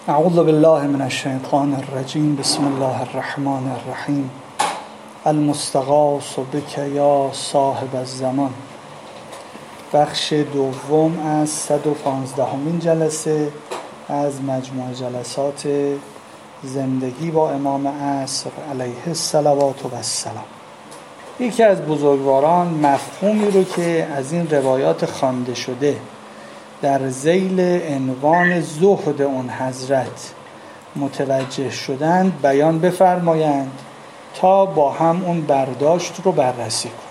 اعوذ بالله من الشیطان الرجیم. بسم الله الرحمن الرحیم. المستغاث بک یا صاحب الزمان. بخش دوم از 115مین جلسه از مجموع جلسات زندگی با امام عصر علیه الصلوات و السلام. یکی از بزرگواران مفهومی رو که از این روایات خوانده شده در ذیل عنوان زهد اون حضرت متوجه شدند بیان بفرمایند تا با هم اون برداشت رو بررسی کنیم.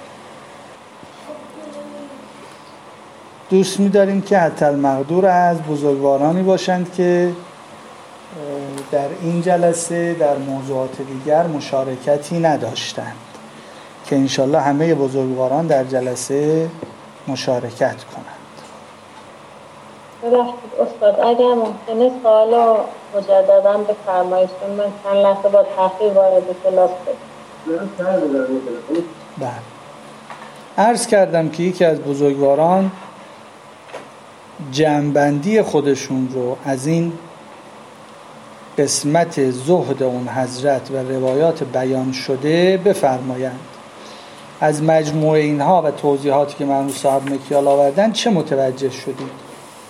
دوست می‌داریم که حتی المقدور از بزرگوارانی باشند که در این جلسه در موضوعات دیگر مشارکتی نداشتند که انشالله همه بزرگواران در جلسه مشارکت کنند. ببخشید استاد، اگر ممکنه سوالو مجددا بفرمایید، من چند لحظه با تاخیر وارد کلاس شدم. بله. عرض کردم که یکی از بزرگواران جمع‌بندی خودشون رو از این قسمت زهد اون حضرت و روایات بیان شده بفرمایند. از مجموع اینها و توضیحاتی که مرحوم صاحب مکیال آوردن چه متوجه شدید؟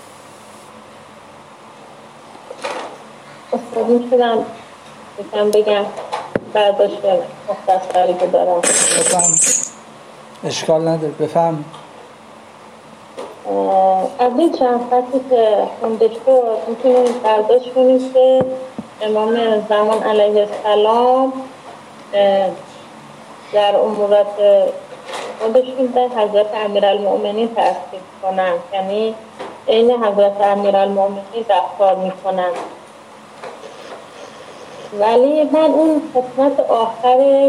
استاد شدم بگم برداشت مختصری که دارم. بفهم. اشکال نداره، بفهم. از این چند فصلی که خونده شد میتونیم برداشت کنیم که امام زمان علیه السلام در امورات خودشون در حضرت امیرالمؤمنین تأثیر کنند، یعنی این حضرت امیرالمؤمنین رفتار میکنند. ولی من اون قسمت آخرش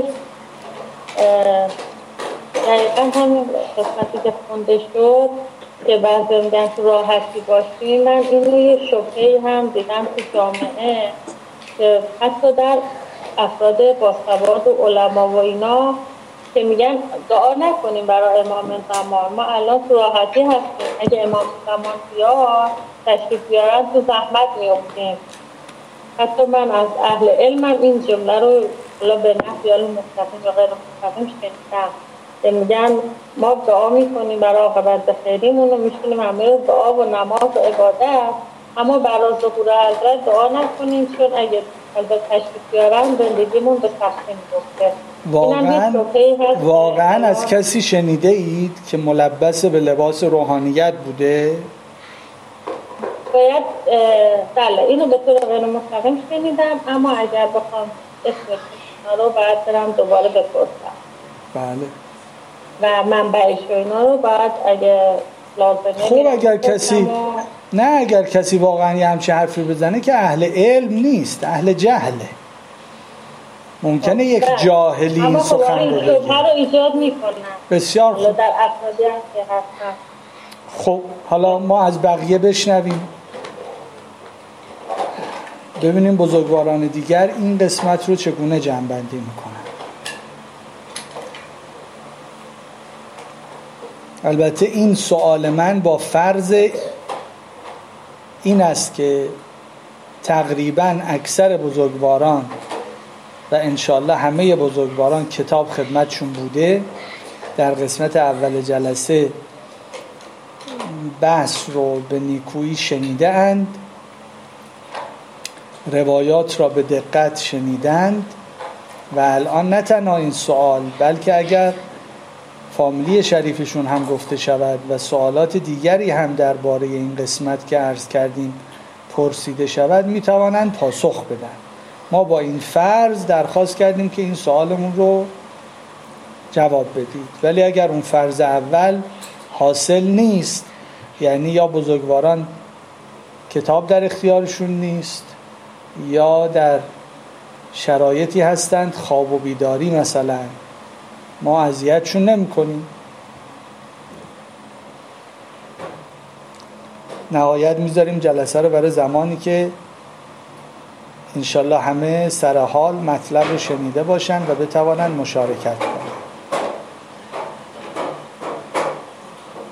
دقیقا همین قسمتی که خونده شد که بعضی میگن تو راحتی باشیم، من این رو یه شبهه‌ای هم دیدم تو جامعه که حتی در افراد باسواد و علما و اینا که میگن دعا نکنیم برای امام زمان، ما الان تو راحتی هستیم، اگه امام زمان بیاد تشریف بیارن تو زحمت میافتیم. حتی من از اهل علمم این جمله رو به نحو یا مستقیم یا غیر مستقیم شنیدم که میگن ما دعا میکنیم برای عاقبت به خیریمون و میشونیم همه رو دعا و نماز و عبادت، اما برای ظهور حضرت دعا نکنیم چون اگه حضرت تشریف بیارن زندگیمون به سختی میفته. واقعا از کسی شنیده اید که ملبس به لباس روحانیت بوده؟ باید بله اینو به طور غیر مستقیم شنیدم، اما اگر بخوام اسمش رو باید برم دوباره بپرسم. بله. و منبعش و اینا رو باید اگه لازمه خوب اگر کسی واقعا یه همچین حرفی بزنه که اهل علم نیست، اهل جهله. ممکنه یک جاهلی این سخن رو بگه. اما رو ایجاد میکنن. بسیار خوب. در افرادی هم که هستن. خب حالا ما از بقیه بشنویم، ببینیم بزرگواران دیگر این قسمت رو چگونه جمع‌بندی میکنن. البته این سوال من با فرض این است که تقریباً اکثر بزرگواران و انشالله همه بزرگواران کتاب خدمتشون بوده، در قسمت اول جلسه بحث رو به نیکویی شنیده اند، روایات را به دقت شنیدند و الان نه تنها این سوال بلکه اگر فامیلی شریفشون هم گفته شود و سوالات دیگری هم درباره این قسمت که عرض کردیم پرسیده شود میتوانند پاسخ بدن. ما با این فرض درخواست کردیم که این سوالمون رو جواب بدید، ولی اگر اون فرض اول حاصل نیست، یعنی یا بزرگواران کتاب در اختیارشون نیست یا در شرایطی هستند خواب و بیداری مثلا، ما اذیتشون نمی کنیم. نهایت میذاریم جلسه رو برای زمانی که انشالله همه سر حال مطلب رو شنیده باشن و بتوانند مشارکت کنند.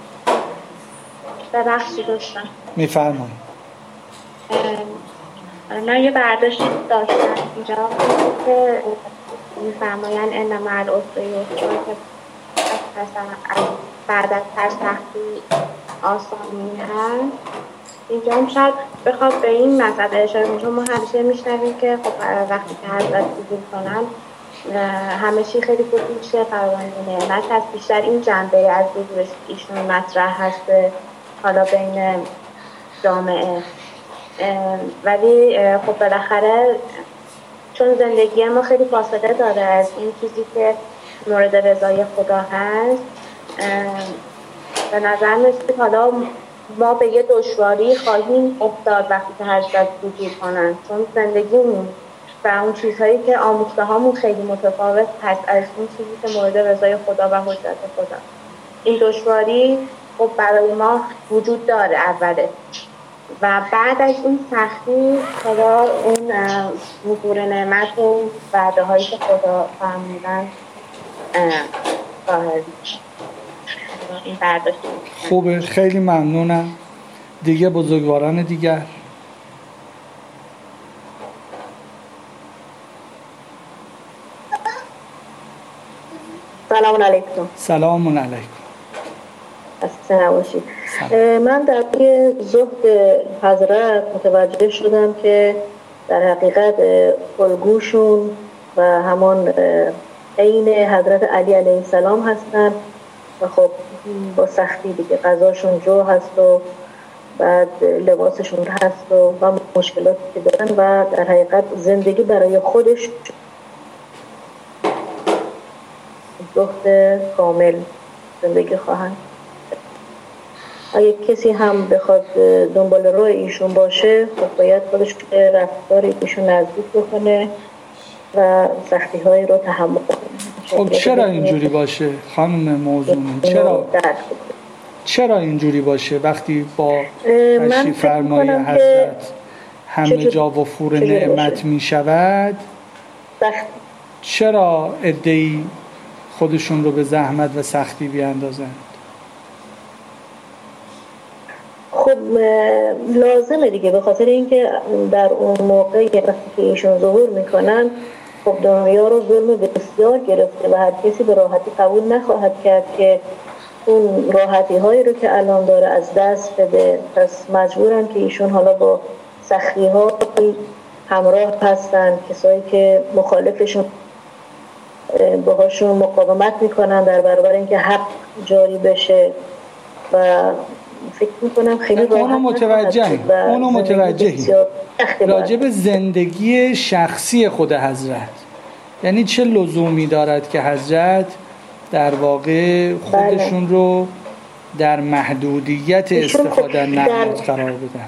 ببخشید دوستان. میفرمایید. من یه برداشت داشتم اینجا که می‌فرمایند انما العسر یسرا که از بعد از هر سختی آسانی هست. اینجا هم شاید بخواد به این مسئله اشاره کنه، چون ما همیشه میشنویم که خب وقتی که حضرت حضور کنن همه چی خیلی خوب میشه، فراوانی نعمت هست. بیشتر این جنبه از حضورش ایشون مطرح هست حالا بین جامعه، ولی خب بالاخره چون زندگی ما خیلی فاصله داره از این چیزی که مورد رضای خدا هست، به نظر میاد حالا ما به یه دشواری خواهیم افتاد وقتی که حضرت حضور کنن، چون زندگیمون و اون چیزهایی که آموخته هامون خیلی متفاوت هست از اون چیزی که مورد رضای خدا و حضرت خدا. این دشواری خب برای ما وجود داره اوله، و بعد از این سختی خدا اون ظهور نعمت و وعده هایی که خدا فرمودن ظاهر میشه. این برداشت خوبه، خیلی ممنونم. دیگه بزرگواران دیگر. سلام علیکم. سلام علیکم. خسته نباشید. من در زهد حضرت متوجه شدم که در حقیقت الگوشون و همان عین حضرت علی علیه السلام هستن و خب با سختی دیگه غذاشون جو هست و بعد لباسشون هست و مشکلاتی که دارن و در حقیقت زندگی برای خودش زهد کامل زندگی خواهند. اگه کسی هم بخواد دنبال راه ایشون باشه خب باید خودش به رفتار ایشون نزدیک بکنه و سختی هایی رو تحمل کنه. خب چرا اینجوری باشه خانم موضوعی؟ چرا اینجوری باشه وقتی با تشریف فرمای حضرت همه جا وفور نعمت می شود؟ چرا عده‌ای خودشون رو به زحمت و سختی بیاندازند؟ خب لازمه دیگه، به خاطر اینکه در اون موقع وقتی که ایشون ظهور میکنن خب دنیا رو ظلم بسیار گرفته و هر کسی به راحتی قبول نخواهد کرد که اون راحتی هایی رو که الان داره از دست بده. پس مجبورن که ایشون حالا با سختی ها همراه هستن، کسایی که مخالفشون باهاشون مقاومت میکنن در برابر اینکه حق جاری بشه و فکر میکنم خیلی اونو متوجهیم راجب زندگی شخصی خود حضرت، یعنی چه لزومی دارد که حضرت در واقع خودشون رو در محدودیت استفاده نعمت قرار بدن؟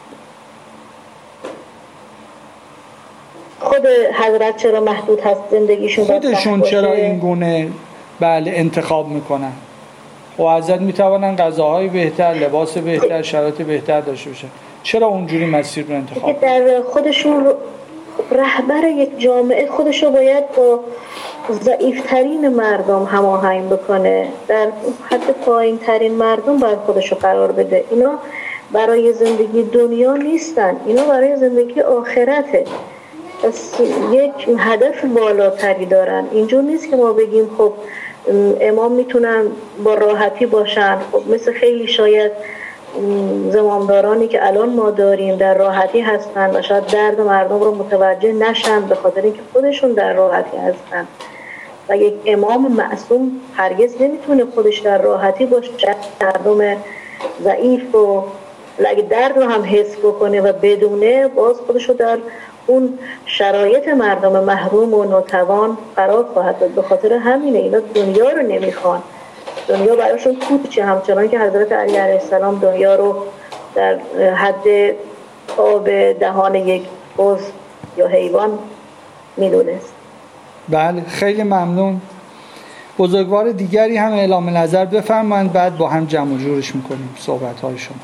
خود حضرت چرا محدود هست زندگیشون؟ خودشون چرا این گونه انتخاب میکنن؟ و حضرت میتوانن غذاهای بهتر، لباس بهتر، شرایط بهتر داشته باشن، چرا اونجوری مسیر رو انتخاب؟ در خودشون رهبر یک جامعه خودشو باید با ضعیفترین مردم هماهنگ بکنه، در حد پایین ترین مردم باید خودشو قرار بده. اینا برای زندگی دنیا نیستن، اینا برای زندگی آخرته. پس یک هدف بالاتری دارن. اینجور نیست که ما بگیم خب امام میتونن با راحتی باشن، خب مثل خیلی شاید زمامدارانی که الان ما داریم در راحتی هستن و شاید درد مردم رو متوجه نشن به خاطر اینکه خودشون در راحتی هستن. و یک امام معصوم هرگز نمیتونه خودش در راحتی باشه، مردم ضعیف و اگه درد رو هم حس بکنه و بدونه باز خودش رو در اون شرایط مردم محروم و ناتوان قرار خواهد داد. به خاطر همینه اینا دنیا رو نمیخوان، دنیا براشون کوچه، همچنان که حضرت علی علیه السلام دنیا رو در حد آب دهان یک بز یا حیوان میدونست. بله خیلی ممنون. بزرگوار دیگری هم اعلام نظر بفرمایند، بعد با هم جمع و جورش میکنیم صحبت های شما.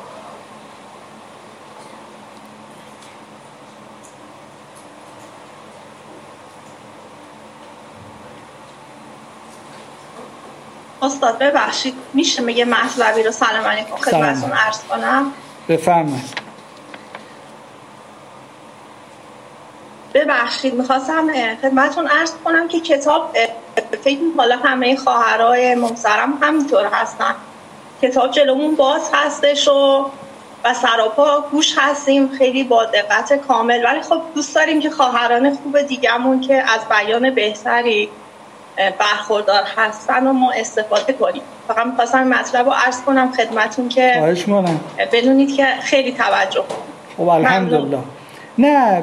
استاد ببخشید میشه یه مطلبی رو سلام علیکم خدمتتون عرض کنم؟ بفرمایید. ببخشید میخواستم خدمتون عرض کنم که کتاب فکر می‌کنم حالا همه خواهرای محترم همینطور هستن، کتاب جلومون باز هستش و سراپا گوش هستیم خیلی با دقت کامل، ولی خب دوست داریم که خواهران خوب دیگمون که از بیان بهتری برخوردار هستن و ما استفاده کنیم. فقط می‌خواستم مطلب رو عرض کنم خدمتون که بدونید که خیلی توجه کنید. خب الحمدلله. نه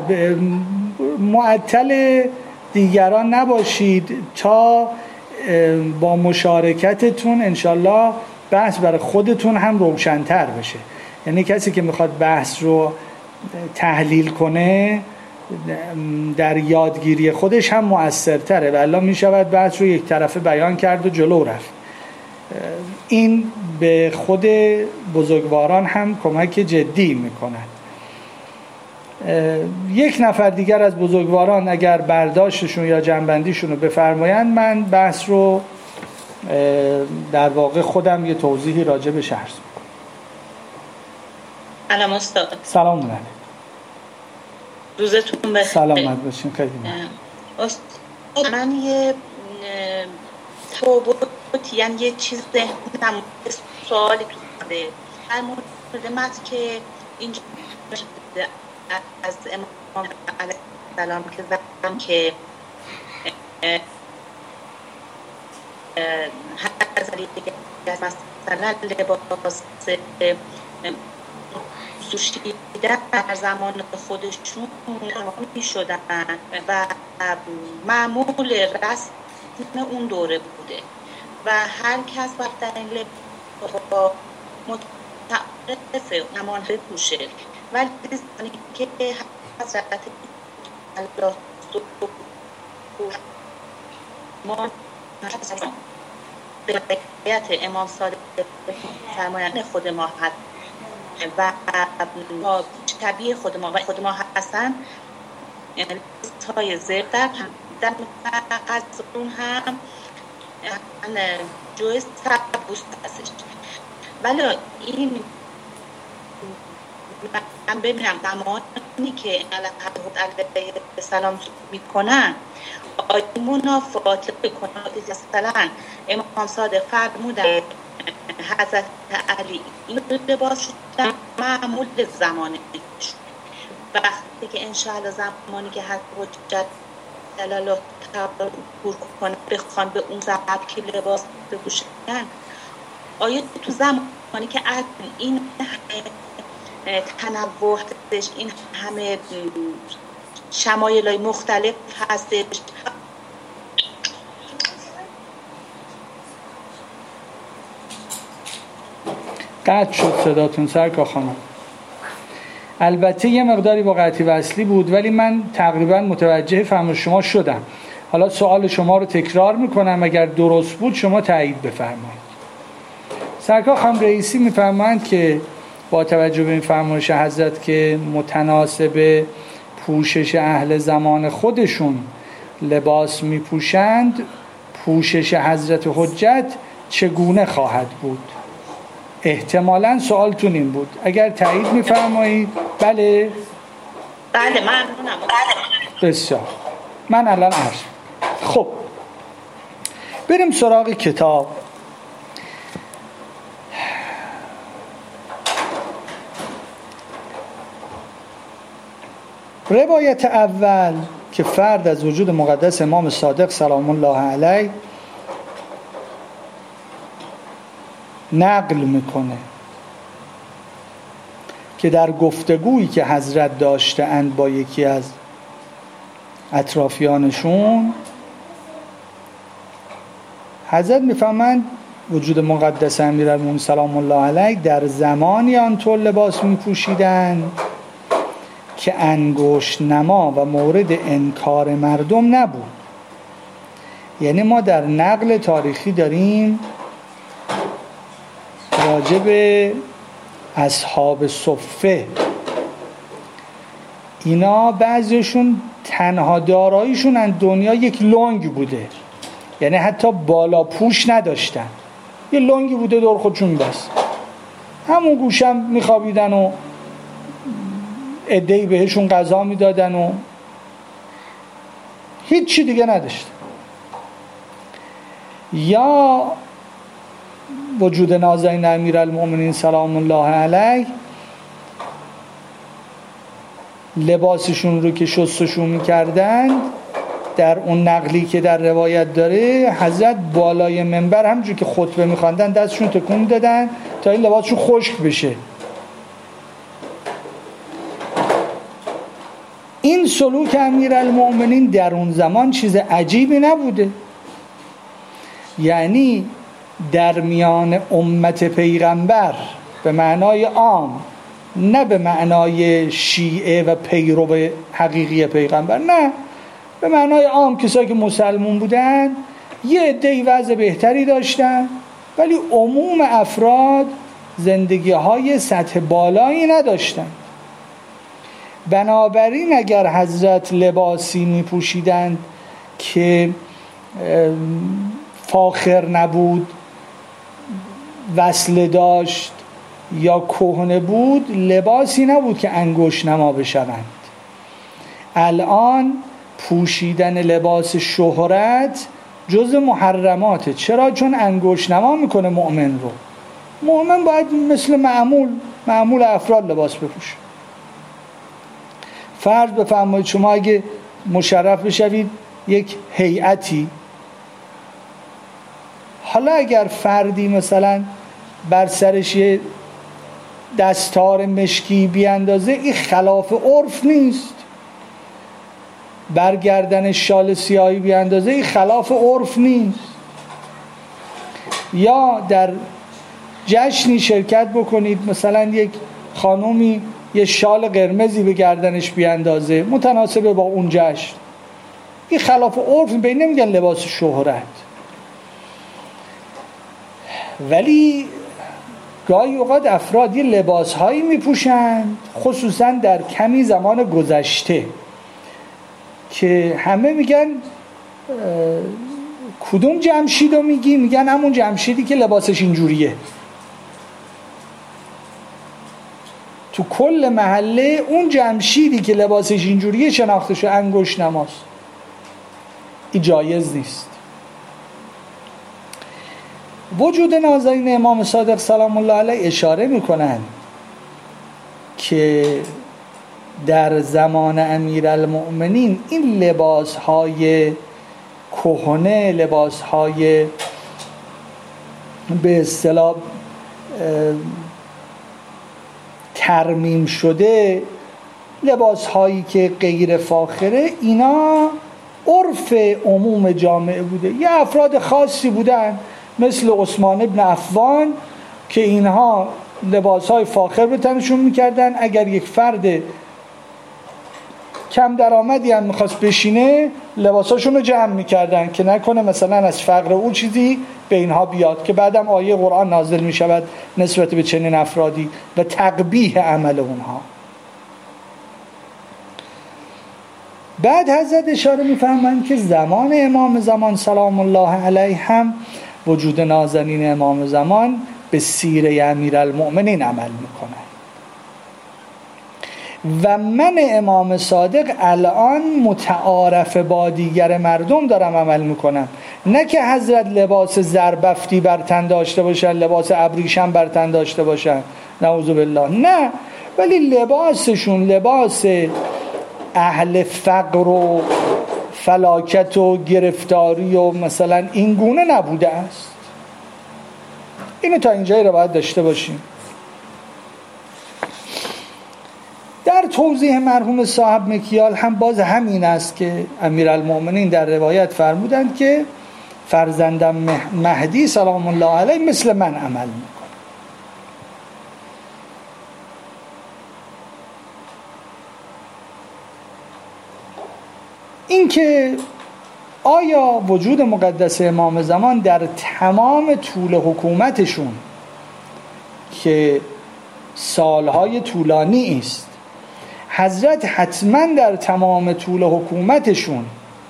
معطل دیگران نباشید تا با مشارکتتون انشالله بحث برای خودتون هم روشن‌تر بشه. یعنی کسی که میخواد بحث رو تحلیل کنه در یادگیری خودش هم مؤثرتره و الا میشود بحث رو یک طرفه بیان کرد و جلو رفت. این به خود بزرگواران هم کمک جدی میکند. یک نفر دیگر از بزرگواران اگر برداشتشون یا جنبندیشون رو بفرمایند من بحث رو در واقع خودم یه توضیحی راجع به شرح میکنم. سلام استاد. سلام علیکم. روزتون بخیر. سلامت باشین. خیلی استاد من یه توبوت یعنی یه چیز ذهنم سوالی تو ده در مورد مت که اینجا از امام علیه السلام که زدم که هزاری مثلا لباس سوشیدن در زمان خودشون می شدن و معمول رسم اون دوره بوده و هر کس وقت در این لباس متعرف نمانه پوشه، ولی زمانی که حضرت الله ما به بیعت امام صادق فرمایند خود ما هست و طبیعی خود ما هستن، یعنی های زیر در قصرون هم جویز تبوست هستش. ولی این من ببینم زمانی که علیه السلام میکنن آیا منافات بکنن. مثلا امام صادق فرمودن حضرت علی این لباس شدن معمول زمانش، وقتی که انشاءالله زمانی که حضرت جلاله پور کنه بخوان به اون ضبط که لباس بپوشن، آیا تو زمانی که این تنوع هستش، این همه شمایل‌های مختلف هستش، قطع شد صداتون سرکار خانم. البته یه مقداری با قطعی وصلی بود ولی من تقریبا متوجه فهم شما شدم. حالا سوال شما رو تکرار میکنم، اگر درست بود شما تایید بفرمایید. سرکار خانم رئیسی میفرمایند که با توجه به این فرمایش حضرت که متناسب پوشش اهل زمان خودشون لباس میپوشند، پوشش حضرت حجت چگونه خواهد بود؟ احتمالاً سوالتون این بود. اگر تایید میفرمایید. بله ممنونم. بسیار. من الان عرض. خب بریم سراغ کتاب. روایت اول که فرد از وجود مقدس امام صادق سلام الله علیه نقل میکنه که در گفتگویی که حضرت داشته اند با یکی از اطرافیانشون، حضرت میفهمند وجود مقدس امیرالمومنین سلام الله علیه در زمانی آنطور لباس میپوشیدند که انگشت نما و مورد انکار مردم نبود. یعنی ما در نقل تاریخی داریم راجع به اصحاب صفه، اینا بعضیشون تنها داراییشون از دنیا یک لنگ بوده، یعنی حتی بالا پوش نداشتن، یه لنگی بوده دور خودشون بس، همون گوشم میخوابیدن و عده‌ای بهشون غذا میدادن و هیچی دیگه نداشتن. یا وجود نازنین امیرالمؤمنین سلام الله علیه لباسشون رو که شستشون میکردن، در اون نقلی که در روایت داره حضرت بالای منبر همونجور که خطبه میخواندن دستشون تکون دادن تا این لباسشون خشک بشه. این سلوک امیرالمؤمنین در اون زمان چیز عجیبی نبوده. یعنی در میان امت پیغمبر به معنای عام، نه به معنای شیعه و پیرو حقیقی پیغمبر، نه به معنای عام، کسایی که مسلمون بودن یه عده‌ای وضع بهتری داشتن، ولی عموم افراد زندگی‌های سطح بالایی نداشتن. بنابراین اگر حضرت لباسی می پوشیدند که فاخر نبود، وصله داشت یا کهنه بود، لباسی نبود که انگشت نما بشوند. الان پوشیدن لباس شهرت جز محرماته. چرا؟ چون انگشت نما میکنه مؤمن رو. مؤمن باید مثل معمول افراد لباس بپوشه. فرض بفرمایید شما اگه مشرف بشوید یک هیئتی، حالا اگر فردی مثلا بر سرش یه دستار مشکی بیاندازه، این خلاف عرف نیست. برگردن شال سیاهی بیاندازه، این خلاف عرف نیست. یا در جشنی شرکت بکنید، مثلا یک خانومی یه شال قرمزی به گردنش بیاندازه متناسبه با اون جشن، این خلاف عرف، به این نمیگن لباس شهرت. ولی گاهی اوقات افراد یه لباس هایی میپوشند، خصوصا در کمی زمان گذشته، که همه میگن کدوم جمشیدو میگی؟ میگن همون جمشیدی که لباسش اینجوریه. تو کل محله اون جمشیدی که لباسش اینجوریه شناخته شده انگشت نماست. این جایز نیست. وجود نازنین امام صادق سلام الله علیه اشاره میکنن که در زمان امیرالمؤمنین این لباسهای کهنه، لباسهای به اصطلاح ترمیم شده، لباسهایی که غیر فاخره، اینا عرف عموم جامعه بوده. یه افراد خاصی بودن مثل عثمان ابن عفان که اینها لباسهای فاخر به تنشون میکردن. اگر یک فرد کم درآمدی هم میخواست بشینه، لباساشون رو جمع میکردن که نکنه مثلا از فقر او چیزی به اینها بیاد، که بعدم آیه قرآن نازل میشود نسبت به چنین افرادی و تقبیح عمل اونها. بعد حضرت اشاره میفرمایند که زمان امام زمان سلام الله علیه هم وجود نازنین امام زمان به سیره امیرالمؤمنین عمل میکنه. و من امام صادق الان متعارف با دیگر مردم دارم عمل میکنم، نه که حضرت لباس زربفتی بر تن داشته باشن، لباس ابریشم بر تن داشته باشن، نعوذ بالله، نه، ولی لباسشون لباس اهل فقر و فلاکت و گرفتاری و مثلا این گونه نبوده است. اینو تا اینجایی رو باید داشته باشیم. در توضیح مرحوم صاحب مکیال هم باز همین است که امیرالمؤمنین در روایت فرمودند که فرزندم مهدی سلام الله علیه مثل من عمل میکنه. این که آیا وجود مقدس امام زمان در تمام طول حکومتشون که سالهای طولانی است، حضرت حتما در تمام طول حکومتشون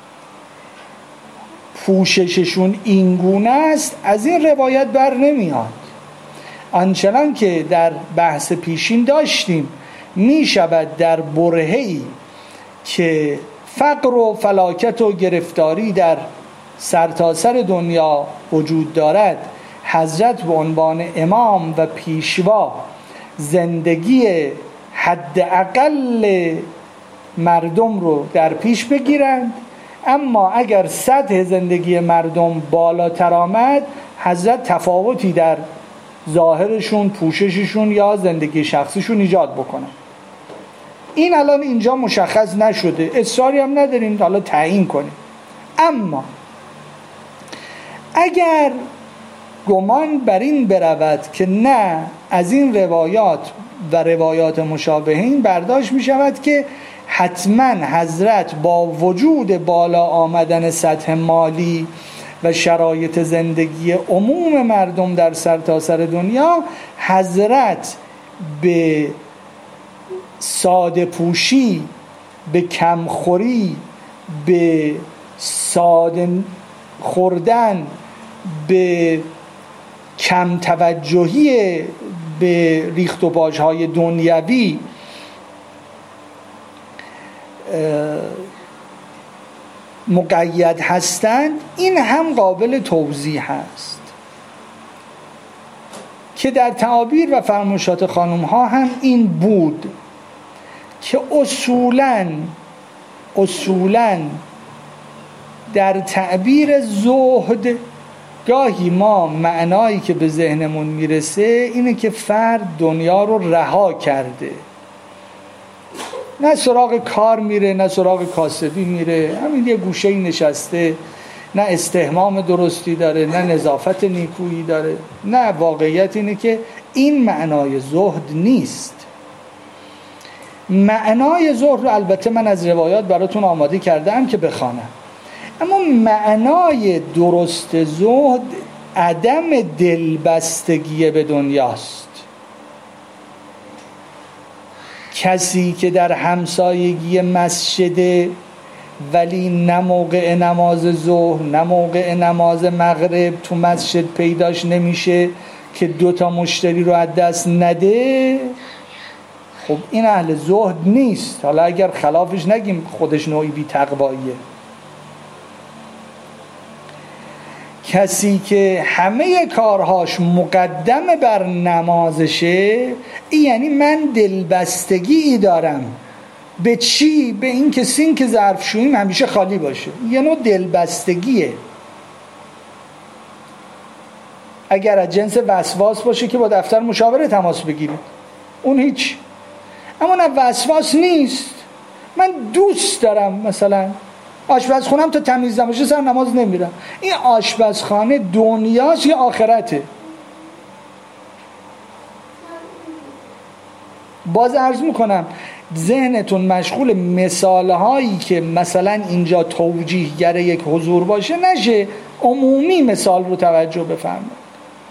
پوشششون اینگونه است، از این روایت بر نمیاد. آنچنان که در بحث پیشین داشتیم، می شود در برهه‌ای که فقر و فلاکت و گرفتاری در سرتاسر دنیا وجود دارد، حضرت به عنوان امام و پیشوا زندگی حداقل مردم رو در پیش بگیرند، اما اگر سطح زندگی مردم بالاتر آمد حضرت تفاوتی در ظاهرشون، پوشششون یا زندگی شخصیشون ایجاد بکنن. این الان اینجا مشخص نشده، اصراری هم نداریم حالا تعیین کنیم. اما اگر گمان بر این برود که نه، از این روایات و روایات مشابه این برداشت می شود که حتما حضرت با وجود بالا آمدن سطح مالی و شرایط زندگی عموم مردم در سرتاسر دنیا، حضرت به ساده پوشی، به کمخوری، به ساده خوردن، به کم توجهی به ریخت و پاچ‌های دنیوی مقید هستند. این هم قابل توضیح هست که در تعابیر و فرمایشات خانم ها هم این بود که اصولاً در تعبیر زهد گاهی ما معنایی که به ذهنمون میرسه اینه که فرد دنیا رو رها کرده، نه سراغ کار میره، نه سراغ کاسبی میره، همین یه گوشه‌ای نشسته، نه استحمام درستی داره، نه نظافت نیکویی داره. نه، واقعیت اینه که این معنای زهد نیست. معنای زهد رو البته من از روایات براتون آماده کردم که بخوانم، اما معنای درست زهد عدم دلبستگی به دنیاست. کسی که در همسایگی مسجد ولی نه موقع نماز ظهر نه موقع نماز مغرب تو مسجد پیداش نمیشه که 2 مشتری رو از دست نده، خب این اهل زهد نیست. حالا اگر خلافش نگیم خودش نوعی بی تقواییه. کسی که همه کارهاش مقدم بر نمازشه، این یعنی من دلبستگی دارم به چی؟ به این که سینک ظرفشوییم همیشه خالی باشه. یه نوع دلبستگیه. اگر از جنس وسواس باشه که با دفتر مشاوره تماس بگیرید، اون هیچ. اما نه، وسواس نیست. من دوست دارم مثلا آشپزخونم تا تمیز نباشه سر نماز نمیرم. این آشپزخانه دنیاست یا آخرته؟ باز عرض میکنم ذهنتون مشغول مثالهایی که مثلا اینجا توجیهگر یک حضور باشه نشه، عمومی مثال رو توجه بفرمایید.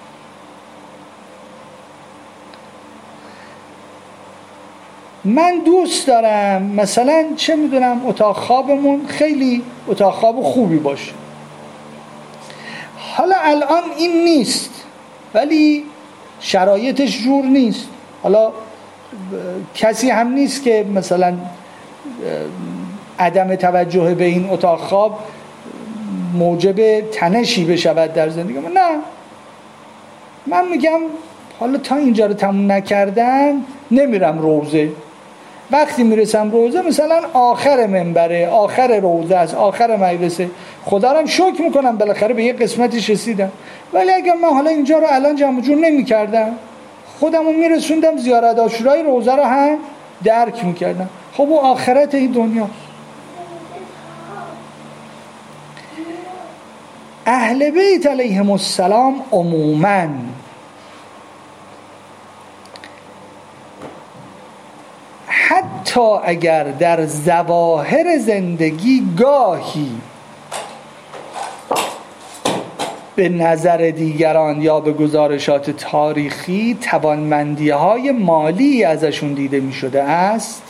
من دوست دارم مثلا چه میدونم اتاق خوابمون خیلی اتاق خواب خوبی باشه. حالا الان این نیست، ولی شرایطش جور نیست. حالا کسی هم نیست که مثلا عدم توجه به این اتاق خواب موجب تنشی بشود در زندگی من. نه، من میگم حالا تا اینجا رو تموم نکردم نمیرم روزه. وقتی میرسم روزه مثلا آخر منبره، آخر روزه است، آخر مجلسه، خدا رو شکر میکنم بالاخره به یه قسمتش رسیدم. ولی اگر من حالا اینجا رو الان جمع جور نمیکردم، خودم رو میرسوندم زیارت عاشورای روزه رو هم درک میکردم. خب و آخرت این دنیا. اهل بیت علیهم السلام عموماً حتی اگر در ظواهر زندگی گاهی به نظر دیگران یا به گزارشات تاریخی توانمندی‌های مالی ازشون دیده می شده است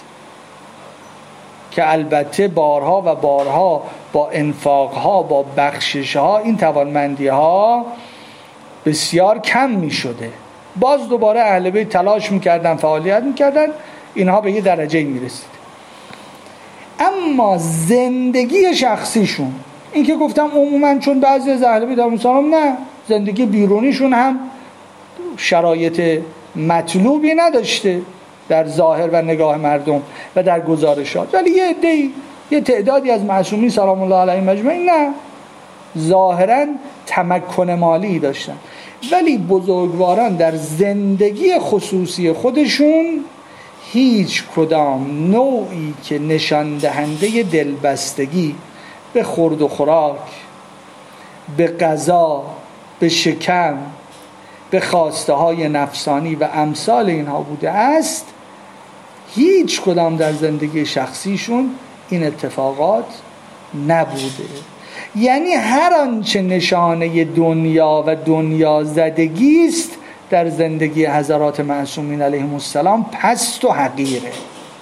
که البته بارها و بارها با انفاقها، با بخششها این توانمندی‌ها بسیار کم می شده. باز دوباره اهل بیت تلاش می کردن، فعالیت می کردن، اینها به یه درجه می رسید. اما زندگی شخصیشون، این که گفتم عموما چون بعضی از اهل بیت علیهم السلام نه، زندگی بیرونیشون هم شرایط مطلوبی نداشته در ظاهر و نگاه مردم و در گزارشات، ولی یه تعدادی از معصومین سلام الله علیهم اجمعین نه، ظاهرا تمکن مالی داشتن، ولی بزرگواران در زندگی خصوصی خودشون هیچ کدام نوعی که نشان دهنده دلبستگی به خورد و خوراک، به غذا، به شکم، به خواسته های نفسانی و امثال اینها بوده است، هیچ کدام در زندگی شخصیشون این اتفاقات نبوده. یعنی هر آنچه نشانه دنیا و دنیا زدگی است در زندگی حضرات معصومین علیهم السلام پست و حقیره.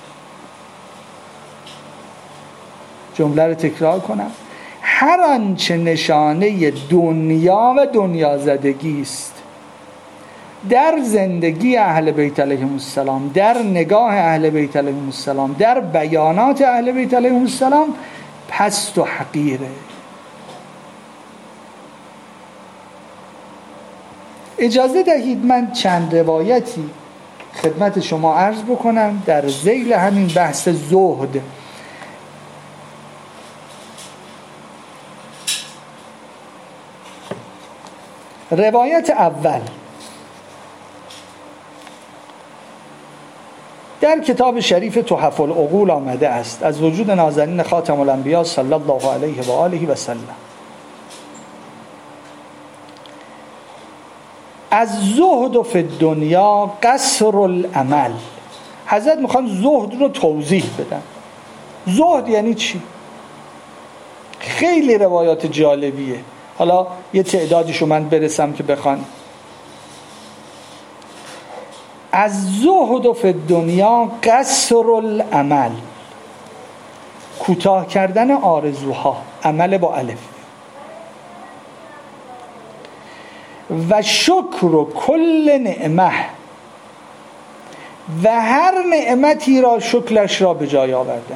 جمله رو تکرار کنم، هر آنچه نشانه دنیا و دنیا زدگی است در زندگی اهل بیت علیهم السلام، در نگاه اهل بیت علیهم السلام، در بیانات اهل بیت علیهم السلام پست و حقیره. اجازه دهید من چند روایتی خدمت شما عرض بکنم در ذیل همین بحث زهد. روایت اول در کتاب شریف تحف العقول آمده است از وجود نازنین خاتم الانبیا صلی الله علیه و آله و سلم. از زهد فی الدنیا قصر العمل. حضرت میخوان زهد رو توضیح بدن. زهد یعنی چی؟ خیلی روایات جالبیه، حالا یه تعدادیشو من برسم که بخوان. از زهد فی الدنیا قصر العمل، کوتاه کردن آرزوها، عمل با الف. و شکر کل نعمه، و هر نعمتی را شکرش را به جای آورده.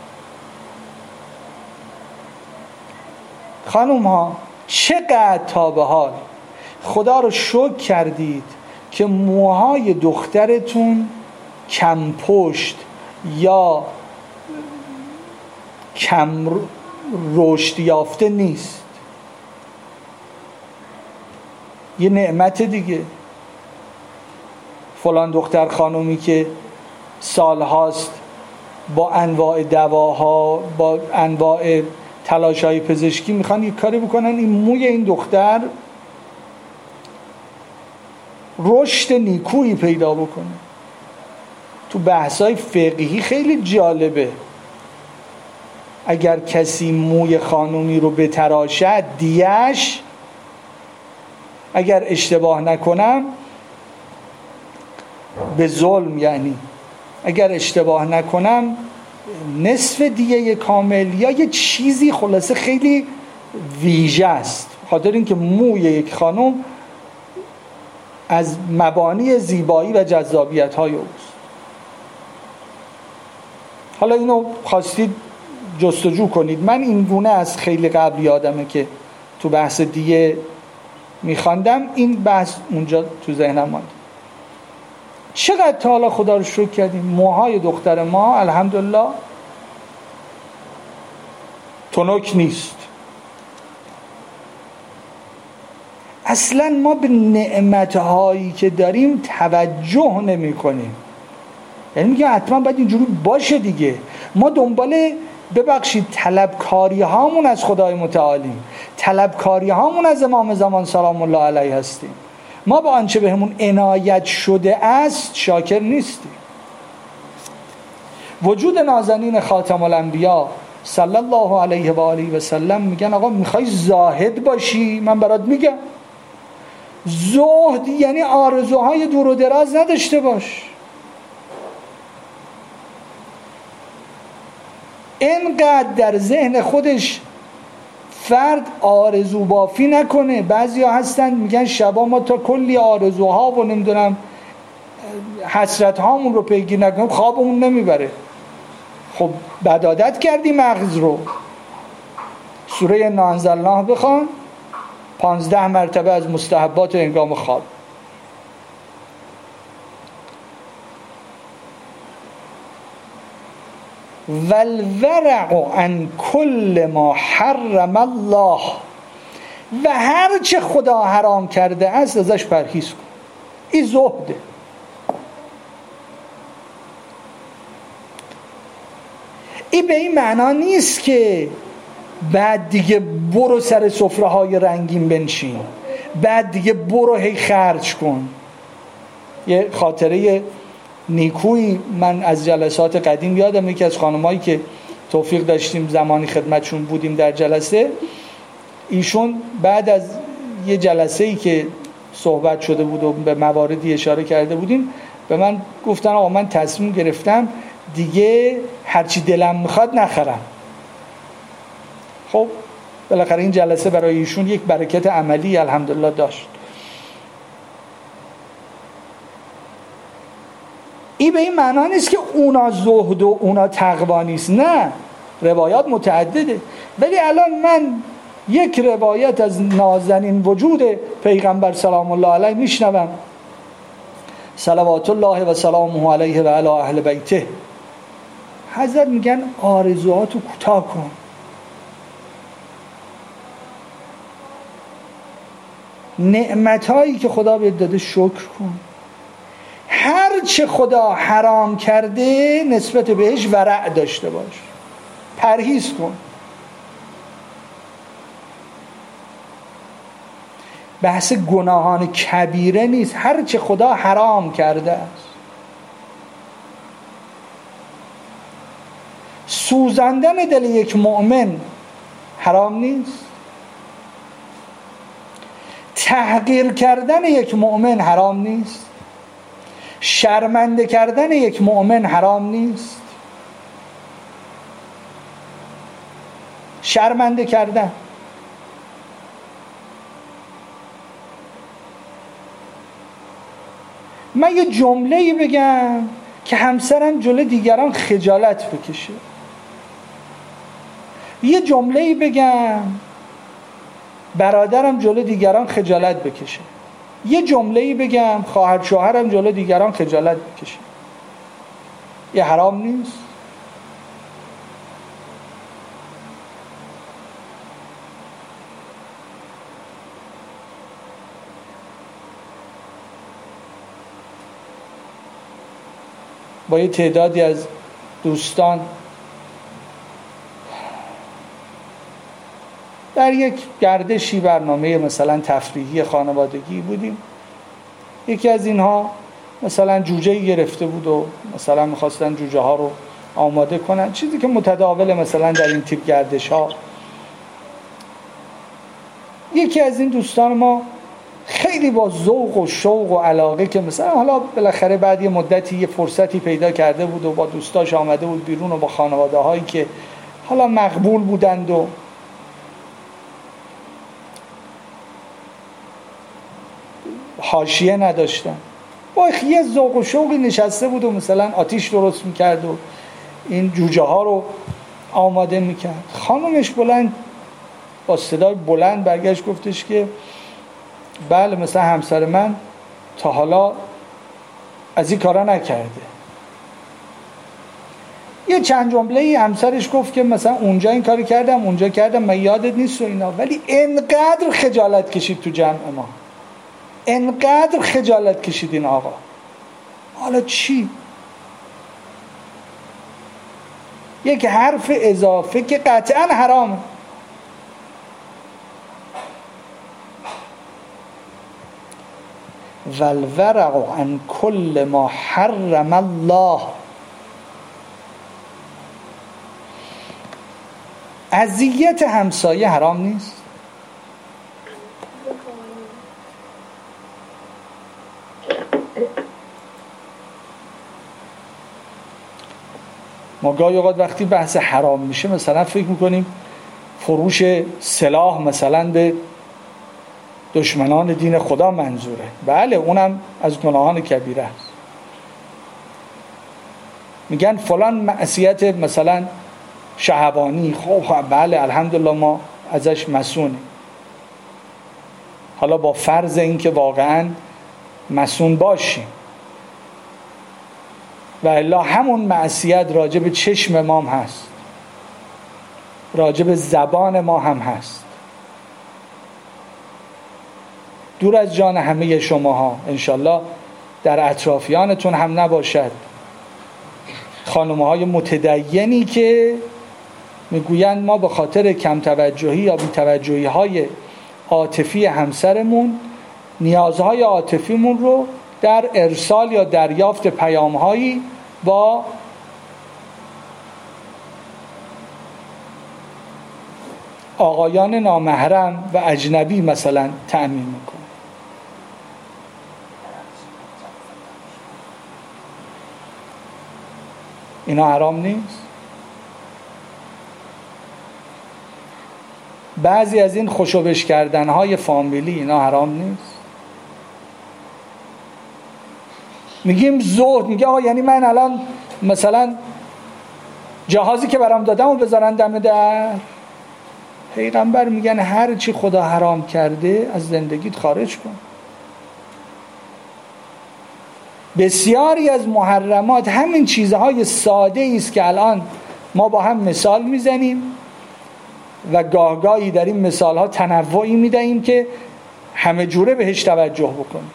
خانوم ها چقدر تا به حال خدا رو شکر کردید که موهای دخترتون کم پشت یا کم رشد یافته نیست؟ یه نعمت دیگه. فلان دختر خانومی که سالهاست با انواع دواها، با انواع تلاش‌های پزشکی میخوان یک کاری بکنن این موی این دختر رشد نیکویی پیدا بکنه. تو بحث‌های فقهی خیلی جالبه، اگر کسی موی خانومی رو بتراشد دیش، اگر اشتباه نکنم به ظلم، یعنی اگر اشتباه نکنم نصف دیه کامل یا یه چیزی، خلاصه خیلی ویژه است، خاطر اینکه موی یک خانم از مبانی زیبایی و جذابیت های اوست. حالا اینو خواستید جستجو کنید. من این گونه از خیلی قبل یادمه که تو بحث دیه میخواندم، این بحث اونجا تو ذهنم ماند. چقدر تا حالا خدا رو شکر کردیم موهای دختر ما الحمدلله تنک نیست. اصلا ما به نعمتهایی که داریم توجه نمی کنیم. یعنی میگه حتما باید اینجوری باشه دیگه. ما دنبال، ببخشید، طلبکاری هامون از خدای متعالیم، طلبکاری هامون از امام زمان سلام الله علیه هستیم. ما با آنچه بهمون عنایت شده است شاکر نیستیم. وجود نازنین خاتم الانبیا صلی الله علیه و آله و سلم میگن آقا میخوای زاهد باشی؟ من برات میگم زهد یعنی آرزوهای دور و دراز نداشته باش. اینقدر در ذهن خودش فرد آرزو بافی نکنه. بعضیا هستن میگن شبا ما تا کلی آرزوها و نمیدونم حسرت هامون رو پیگیر نکنیم خوابمون نمیبره. خب بدعادت کردی مغز رو. سوره انا انزلناه بخوان 15 مرتبه از مستحبات هنگام خواب. والورع عن کل ما حرم الله، و هر چه خدا حرام کرده است ازش پرهیز کن. این زهده. این به این معنا نیست که بعد دیگه برو سر سفره های رنگین بنشین، بعد دیگه برو هی خرج کن. یه خاطره نیکویی من از جلسات قدیم یادم، یکی از خانمایی که توفیق داشتیم زمانی خدمتشون بودیم در جلسه، ایشون بعد از یه جلسه‌ای که صحبت شده بود و به مواردی اشاره کرده بودیم به من گفتن آقا من تصمیم گرفتم دیگه هرچی دلم میخواد نخرم. خب بالاخره این جلسه برای ایشون یک برکت عملی الحمدلله داشت. این به این معنا نیست که اونا زهد و اونا تقوا نیست، نه، روایات متعدده. ولی الان من یک روایت از نازنین وجود پیغمبر سلام الله علیه میشنوم، صلوات الله و سلامه علیه و علی اهل بیته. حضرت میگن آرزوهاتو کوتاه کن، نعمتهایی که خدا بهت داده شکر کن، هر چه خدا حرام کرده نسبت بهش ورع داشته باش، پرهیز کن. بحث گناهان کبیره نیست، هر چه خدا حرام کرده است. سوزاندن دل یک مؤمن حرام نیست، تحقیر کردن یک مؤمن حرام نیست، شرمنده کردن یک مؤمن حرام نیست. شرمنده کردن، من یه جمله‌ای بگم که همسرم جلوی دیگران خجالت بکشه، یه جمله‌ای بگم برادرم جلوی دیگران خجالت بکشه، یه جمله‌ای بگم خواهر شوهرم جلوی دیگران خجالت بکشه، یه حرام نیست؟ با یه تعدادی از دوستان در یک گردشی برنامه مثلا تفریحی خانوادگی بودیم. یکی از اینها مثلا جوجه گرفته بود و مثلا میخواستن جوجه ها رو آماده کنن، چیزی که متداول مثلا در این تیپ گردش ها. یکی از این دوستان ما خیلی با ذوق و شوق و علاقه که مثلا حالا بالاخره بعد یه مدتی یه فرصتی پیدا کرده بود و با دوستاش آمده بود بیرون و با خانواده هایی که حالا مقبول بودند و حاشیه نداشتن، با یه ذوق و شوقی نشسته بود و مثلا آتیش درست میکرد و این جوجه ها رو آماده میکرد. خانومش بلند با صدای بلند برگشت گفتش که بله مثلا همسر من تا حالا از این کارا نکرده. یه چند جمله همسرش گفت که مثلا اونجا این کاری کردم اونجا کردم من یادت نیست و اینا، ولی انقدر خجالت کشید تو جمع ما، انقدر خجالت کشید این آقا. حالا چی؟ یک حرف اضافه که قطعا حرامه. والورع عن کل ما حرم الله، اذیت همسایه حرام نیست؟ ما گاهی اوقات وقتی بحث حرام میشه مثلا فکر میکنیم فروش سلاح مثلا به دشمنان دین خدا منظوره. بله اونم از گناهان کبیره است. میگن فلان معصیت مثلا شهوانی، خب بله الحمدلله ما ازش مسونیم. حالا با فرض اینکه واقعا مسون باشیم، و الا همون معصیت راجع به چشم ما هم هست، راجع به زبان ما هم هست. دور از جان همه شماها، انشالله در اطرافیانتون هم نباشد خانم‌های متدینی که میگویند ما به خاطر کم توجهی یا بی توجهی های عاطفی همسرمون نیازهای عاطفیمون رو در ارسال یا دریافت پیام‌هایی با آقایان نامحرم و اجنبی مثلا تأمین میکنه. اینا حرام نیست؟ بعضی از این خوشوبش کردنهای فامیلی اینا حرام نیست؟ میگیم زهد، میگه آقا یعنی من الان مثلا جهازی که برام دادم و بذارن دم در؟ پیغمبر میگن هر چی خدا حرام کرده از زندگیت خارج کن. بسیاری از محرمات همین چیزهای ساده است که الان ما با هم مثال میزنیم و گاهگاهی در این مثالها تنوعی میدهیم که همه جوره بهش توجه بکنیم.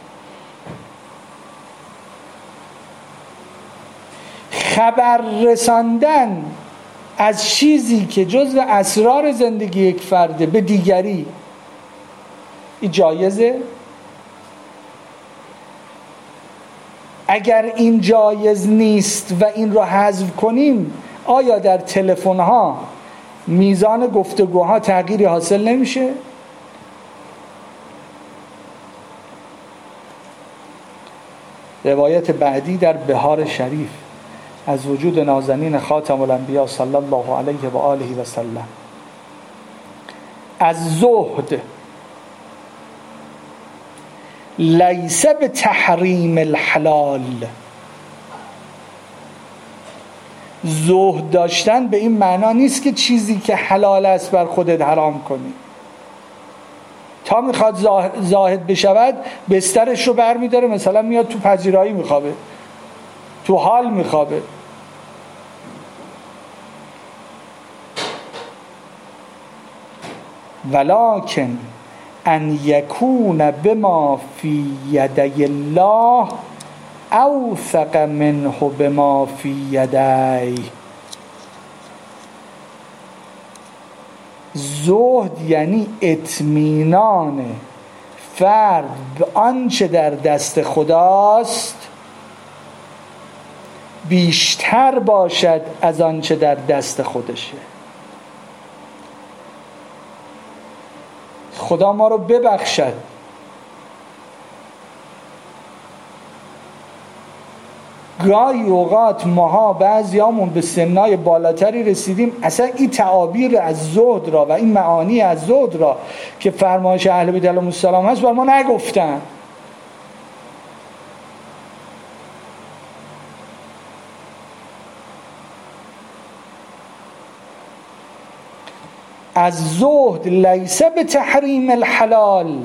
خبر رساندن از چیزی که جزو اسرار زندگی یک فرده به دیگری، این جایزه؟ اگر این جایز نیست و این رو حذف کنیم، آیا در تلفن‌ها میزان گفتگوها تغییری حاصل نمیشه؟ روایت بعدی در بهار شریف از وجود نازنین خاتم الانبیا صلی الله علیه و آله و سلم. از زهد لیس به تحریم الحلال، زهد داشتن به این معنا نیست که چیزی که حلال است بر خودت حرام کنی. تا میخواد زاهد بشود بسترش رو بر میداره، مثلا میاد تو پذیرایی میخوابه، تو حال میخوابه. ولکن ان یکون بما فی یدی الله اوثق منه بما فی یدیه. زهد یعنی اطمینان فرد به آنچه در دست خداست بیشتر باشد از آنچه در دست خودشه. خدا ما رو ببخشد گاهی اوقات ماها بعضیامون به سنای بالاتری رسیدیم اصلا این تعابیر از زهد را و این معانی از زهد را که فرمایش اهل بیت علیهم السلام هست بر ما نگفتن. از زهد لیس به تحریم الحلال،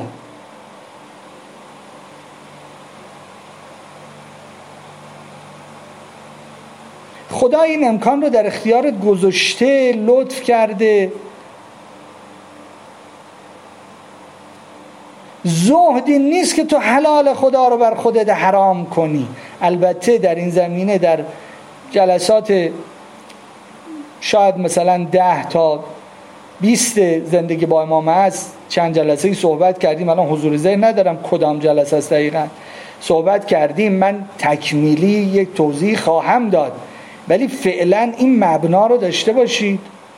خدا این امکان رو در اختیارت گذاشته، لطف کرده. زهدی نیست که تو حلال خدا رو بر خودت حرام کنی. البته در این زمینه در جلسات شاید مثلا 10 تا 20 زندگی با امام هست چند جلسه صحبت کردیم، الان حضور ذهن ندارم کدام جلسه است دقیقاً صحبت کردیم، من تکمیلی یک توضیح خواهم داد، ولی فعلا این مبنا رو داشته باشید،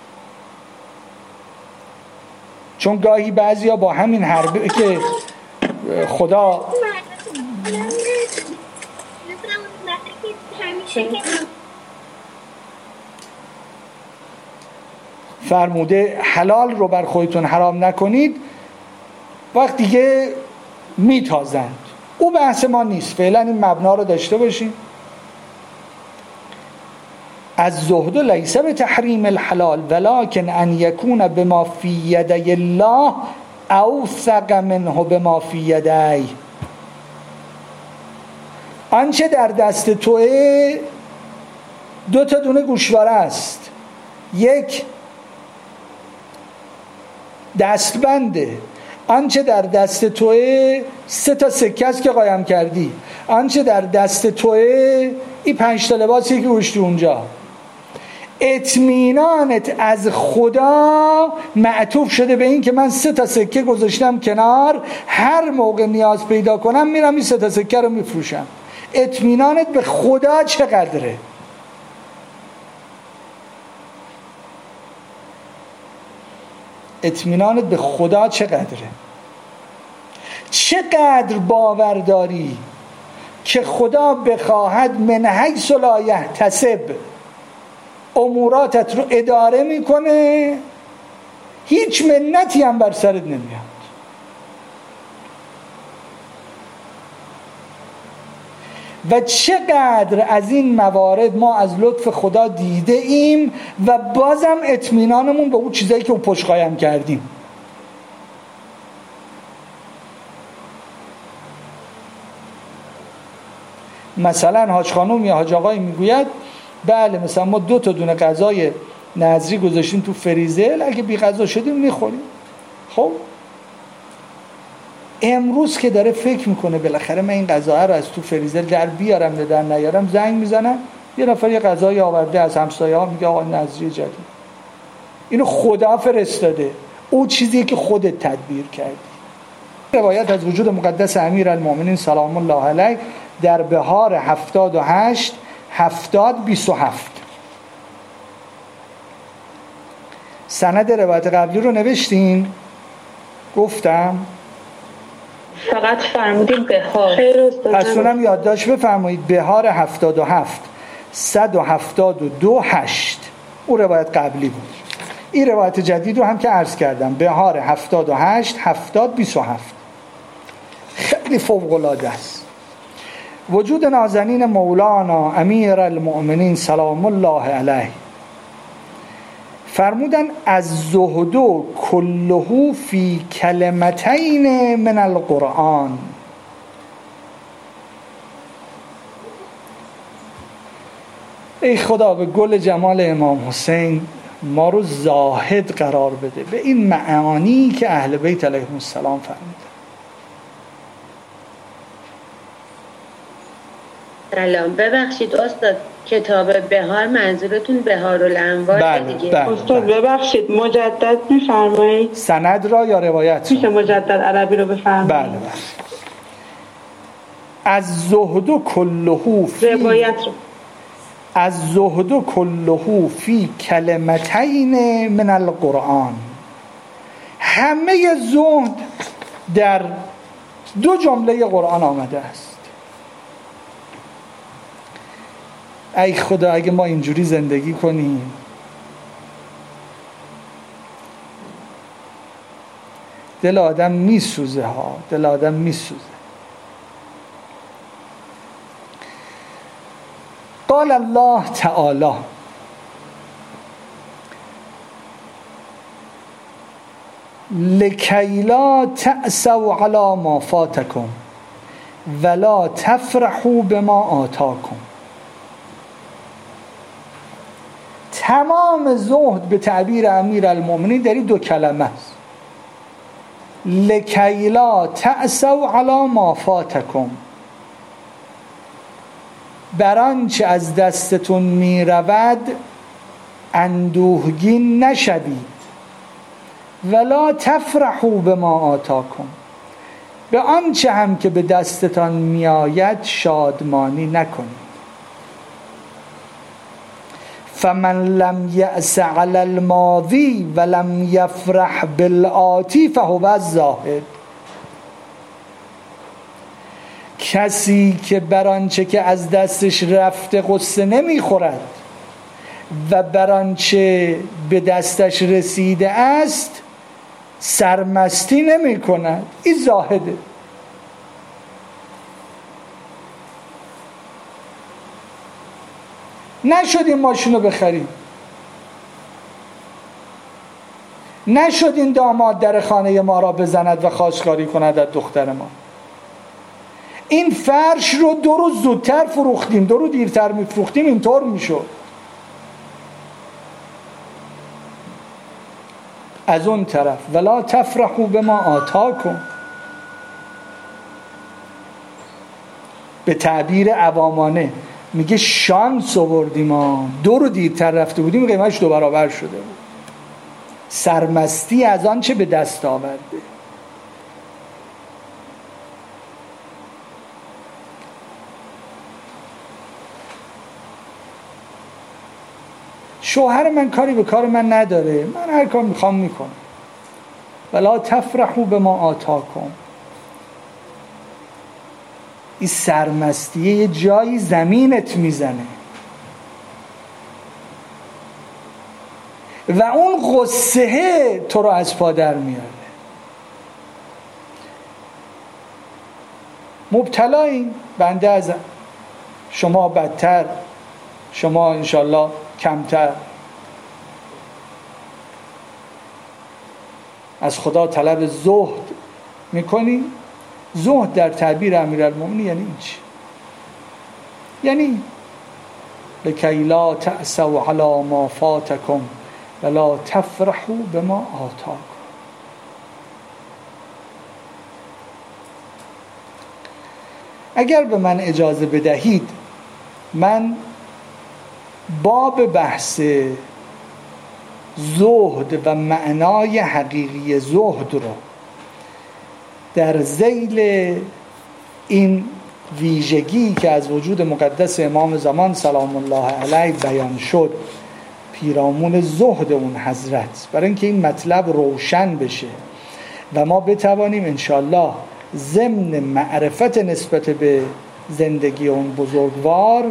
چون گاهی بعضیا با همین حربه که خدا فرموده حلال رو بر خودتون حرام نکنید، وقت دیگه میتازند. او بحث ما نیست، فعلا این مبنا رو داشته باشید. از زهد لیس به تحریم الحلال ولکن ان یکون بما فی یدی الله اوثق منه بما فی یدی. آنچه در دست توه 2 دونه گوشواره است، یک دستبنده. آنچه در دست توه 3 سکه است که قایم کردی. آنچه در دست توه این 5 لباسی که گوشتی اونجا. اطمینانت از خدا معطوف شده به این که من 3 سکه گذاشتم کنار، هر موقع نیاز پیدا کنم میرم این 3 سکه رو میفروشم. اطمینانت به خدا چقدره؟ اطمینانت به خدا چقدره؟ چقدر باور داری که خدا بخواهد من حیث لا یحتسب اموراتت رو اداره میکنه، هیچ منتی هم بر سرت نمیاد. و چقدر از این موارد ما از لطف خدا دیده ایم و بازم اطمینانمون به اون چیزایی که اون پشت قایم کردیم. مثلا حاج خانم یا حاج آقای میگوید بله مثلا ما 2 دونه غذای نظری گذاشتیم تو فریزر، اگه بی غذا شدیم میخوریم. خب امروز که داره فکر میکنه بالاخره من این غذا رو از تو فریزر در بیارم یا در نیارم، زنگ میزنم یه نفر یه غذای آورده از همسایه ها، میگه آقا نظری جدید، اینو خدا فرستاده، او چیزی که خودت تدبیر کردی. روایت از وجود مقدس امیرالمومنین سلام الله علیه در بهار 78 27 سند روایت قبلی رو نوشتین؟ گفتم فقط فرمودیم بهار. پس اونم یادداشت بفرمایید. بهار 77 172 8 اون روایت قبلی بود. این روایت جدید رو هم که عرض کردم بهار 78 70 27 خیلی فوق‌العاده است. وجود نازنین مولانا امیر المؤمنین سلام الله علیه فرمودن از زهدو کله فی کلمتین من القرآن. ای خدا به گل جمال امام حسین ما رو زاهد قرار بده به این معانی که اهل بیت علیهم السلام فرمودن. سلام، ببخشید استاد کتاب بهار منظورتون بهارالانوار دیگه؟ بله. استاد ببخشید مجدد میفرمایید سند را یا روایت را؟ میشه مجدد عربی رو بفرمایید؟ بله بله. از زهد کله فی روایت رو. از زهد کله فی کلمتین من القرآن. همه زهد در 2 جمله قرآن آمده است. ای خدا اگه ما اینجوری زندگی کنیم، دل آدم میسوزه ها، دل آدم میسوزه. قال الله تعالی لکی لا تأسوا علی ما فاتکم ولا تفرحوا بما آتاکم. تمام زهد به تعبیر امیرالمومنین در این 2 کلمه است. لکی لا تأسوا علی ما فاتکم، بر آنچه از دستتون می رود اندوهگین نشوید. ولا تفرحوا بما آتاکم، به آنچه هم که به دستتان می آید شادمانی نکنید. فمن لم یأس علی الماضی ولم یفرح بالآتی فهو الزاهد. کسی که بر آنچه که از دستش رفته قصه نمیخورد و بر آنچه به دستش رسیده است سرمستی نمی کند، این زاهده. نشدیم ماشین رو بخریم، نشد این داماد در خانه ما را بزند و خواستگاری کند از دختر ما. این فرش رو 2 روز زودتر فروختیم، 2 روز دیرتر میفروختیم اینطور میشد. از اون طرف ولا تفرحوا بما آتاکم، به تعبیر عوامانه میگه شانس آوردیم ما، 2 روز دیرتر رفته بودیم قیمتش 2 برابر شده بود. سرمستی از آن چه به دست آورده. شوهر من کاری به کار من نداره، من هر کار میخوام میکنم. ولا تفرحوا بما آتاکم. این سرمستیه یه جایی زمینت میزنه و اون غصه تو رو از پا در میاره. مبتلاییم، بنده از شما بدتر، شما انشالله کمتر. از خدا طلب زهد میکنیم. زهد در تعبیر امیرالمومنین یعنی چی؟ یعنی لکی لا تأسوا علی ما فاتکم ولا تفرحوا بما آتاکم. اگر به من اجازه بدهید من باب بحث زهد و معنای حقیقی زهد رو در ذیل این ویژگی که از وجود مقدس امام زمان سلام الله علیه بیان شد، پیرامون زهد اون حضرت، برای اینکه این مطلب روشن بشه و ما بتوانیم انشالله ضمن معرفت نسبت به زندگی اون بزرگوار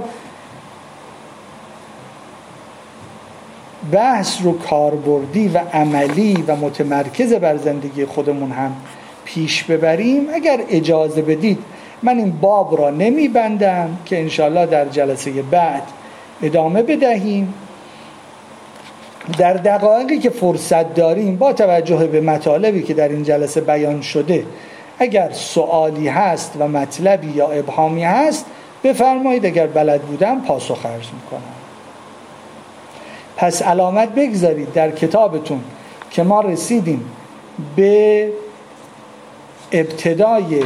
بحث رو کاربردی و عملی و متمرکز بر زندگی خودمون هم پیش ببریم. اگر اجازه بدید من این باب را نمیبندم که انشالله در جلسه بعد ادامه بدهیم. در دقایقی که فرصت داریم با توجه به مطالبی که در این جلسه بیان شده اگر سوالی هست و مطلبی یا ابهامی هست بفرمایید، اگر بلد بودم پاسخ عرض میکنم. پس علامت بگذارید در کتابتون که ما رسیدیم به ابتدای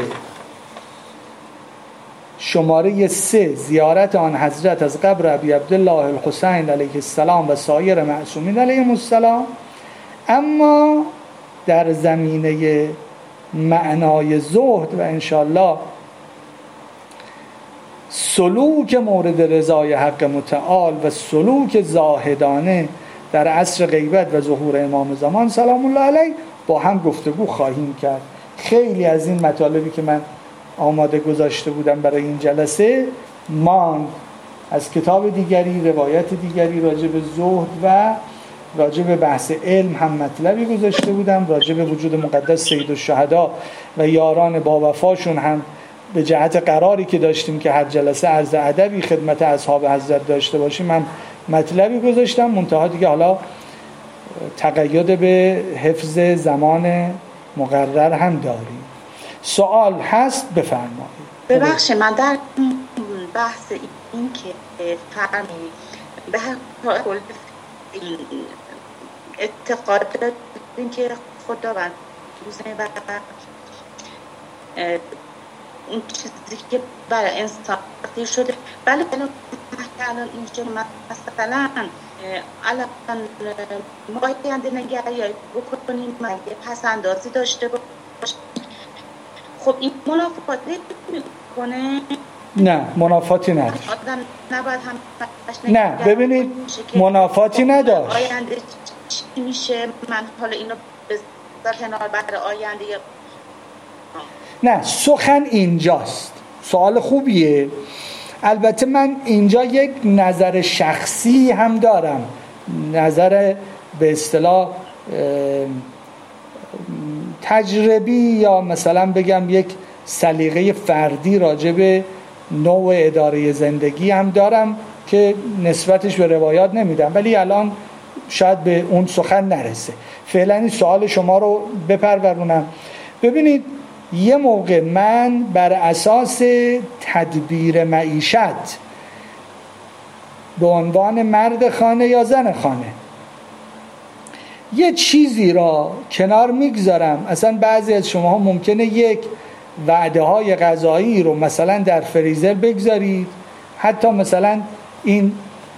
شماره 3 زیارت آن حضرت از قبر ابی عبدالله الحسین علیه السلام و سایر معصومین علیهم السلام. اما در زمینه معنای زهد و انشالله سلوک مورد رضای حق متعال و سلوک زاهدانه در عصر غیبت و ظهور امام زمان سلام الله علیه با هم گفتگو خواهیم کرد. خیلی از این مطالبی که من آماده گذاشته بودم برای این جلسه ماند از کتاب دیگری، روایت دیگری راجع به زهد و راجع به بحث علم هم مطلبی گذاشته بودم، راجع به وجود مقدس سید الشهدا و یاران با وفاشون هم به جهت قراری که داشتیم که هر جلسه عرض ادبی خدمت اصحاب حضرت داشته باشیم هم مطلبی گذاشتم. منتها دیگه حالا تقید به حفظ زمان مقرر هم داریم. سوال هست بفرمایید. ببخشید من در بحث این که فرمایید به هر حال اعتقاد داریم که خداوند روزه و اون چیزی که برای انسان تقدیر شده بله الان اینجا مثلا الان ما باید نگرایی بکنیم، مگه پسندازی داشته باشیم. خب این منافات میکنه؟ نه منافاتی نداشت. آدم نباید هم نه ببینید منافاتی نداشت. آینده چی میشه؟ من حالا اینو بذار کنار برای آینده. نه سخن اینجاست. سوال خوبیه. البته من اینجا یک نظر شخصی هم دارم، نظر به اصطلاح تجربی یا مثلا بگم یک سلیقه فردی راجع به نوع اداره زندگی هم دارم که نسبتش به روایات نمیدم، ولی الان شاید به اون سخن نرسه. فعلا این سوال شما رو بپرورونم. ببینید یه موقع من بر اساس تدبیر معیشت به عنوان مرد خانه یا زن خانه یه چیزی را کنار میگذارم. اصلا بعضی از شما ممکنه یک وعده های غذایی رو مثلا در فریزر بگذارید، حتی مثلا این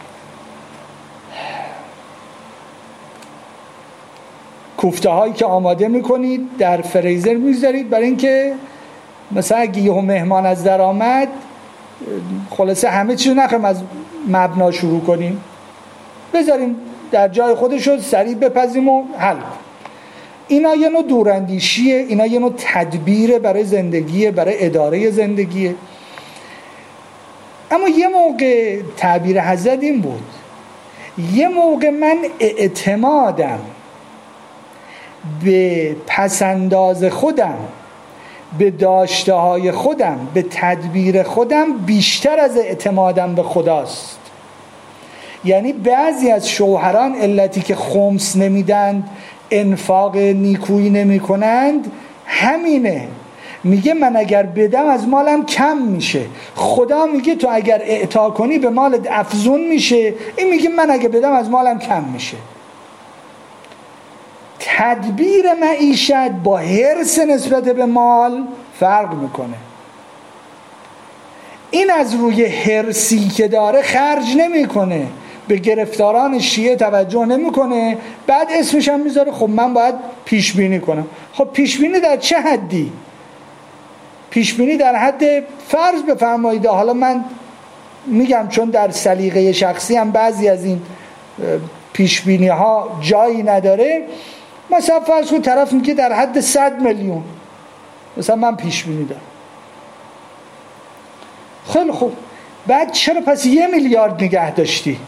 کوفته هایی که آماده میکنید در فریزر میگذارید برای اینکه مثلا اگه یه مهمان از در آمد خلاصه همه چیز نخواهیم از مبنا شروع کنیم، بذاریم در جای خودش رو سریع بپزیم و حل. اینا یه نوع دوراندیشیه، اینا یه نوع تدبیره برای زندگیه، برای اداره زندگیه. اما یه موقع تعبیر حضرت این بود، یه موقع من اعتمادم به پسنداز خودم، به داشته های خودم، به تدبیر خودم بیشتر از اعتمادم به خداست. یعنی بعضی از شوهران علتی که خمس نمیدند، انفاق نیکویی نمی کنند همینه. میگه من اگر بدم از مالم کم میشه، خدا میگه تو اگر اعطا کنی به مالت افزون میشه، این میگه من اگر بدم از مالم کم میشه. تدبیر معیشت با حرص نسبت به مال فرق میکنه. این از روی حرصی که داره خرج نمیکنه، به گرفتاران شیعه توجه نمیکنه، بعد اسمش هم میذاره خب من باید پیش بینی کنم. خب پیش بینی در چه حدی؟ پیش بینی در حد فرض بفرمایید، حالا من میگم چون در سلیقه شخصی هم بعضی از این پیش بینی ها جایی نداره، مثلا فرض کن طرف میگه در حد 100 میلیون مثلا من پیش بینی دارم. خیلی خوب، بعد چرا پس 1 میلیارد نگه داشتی؟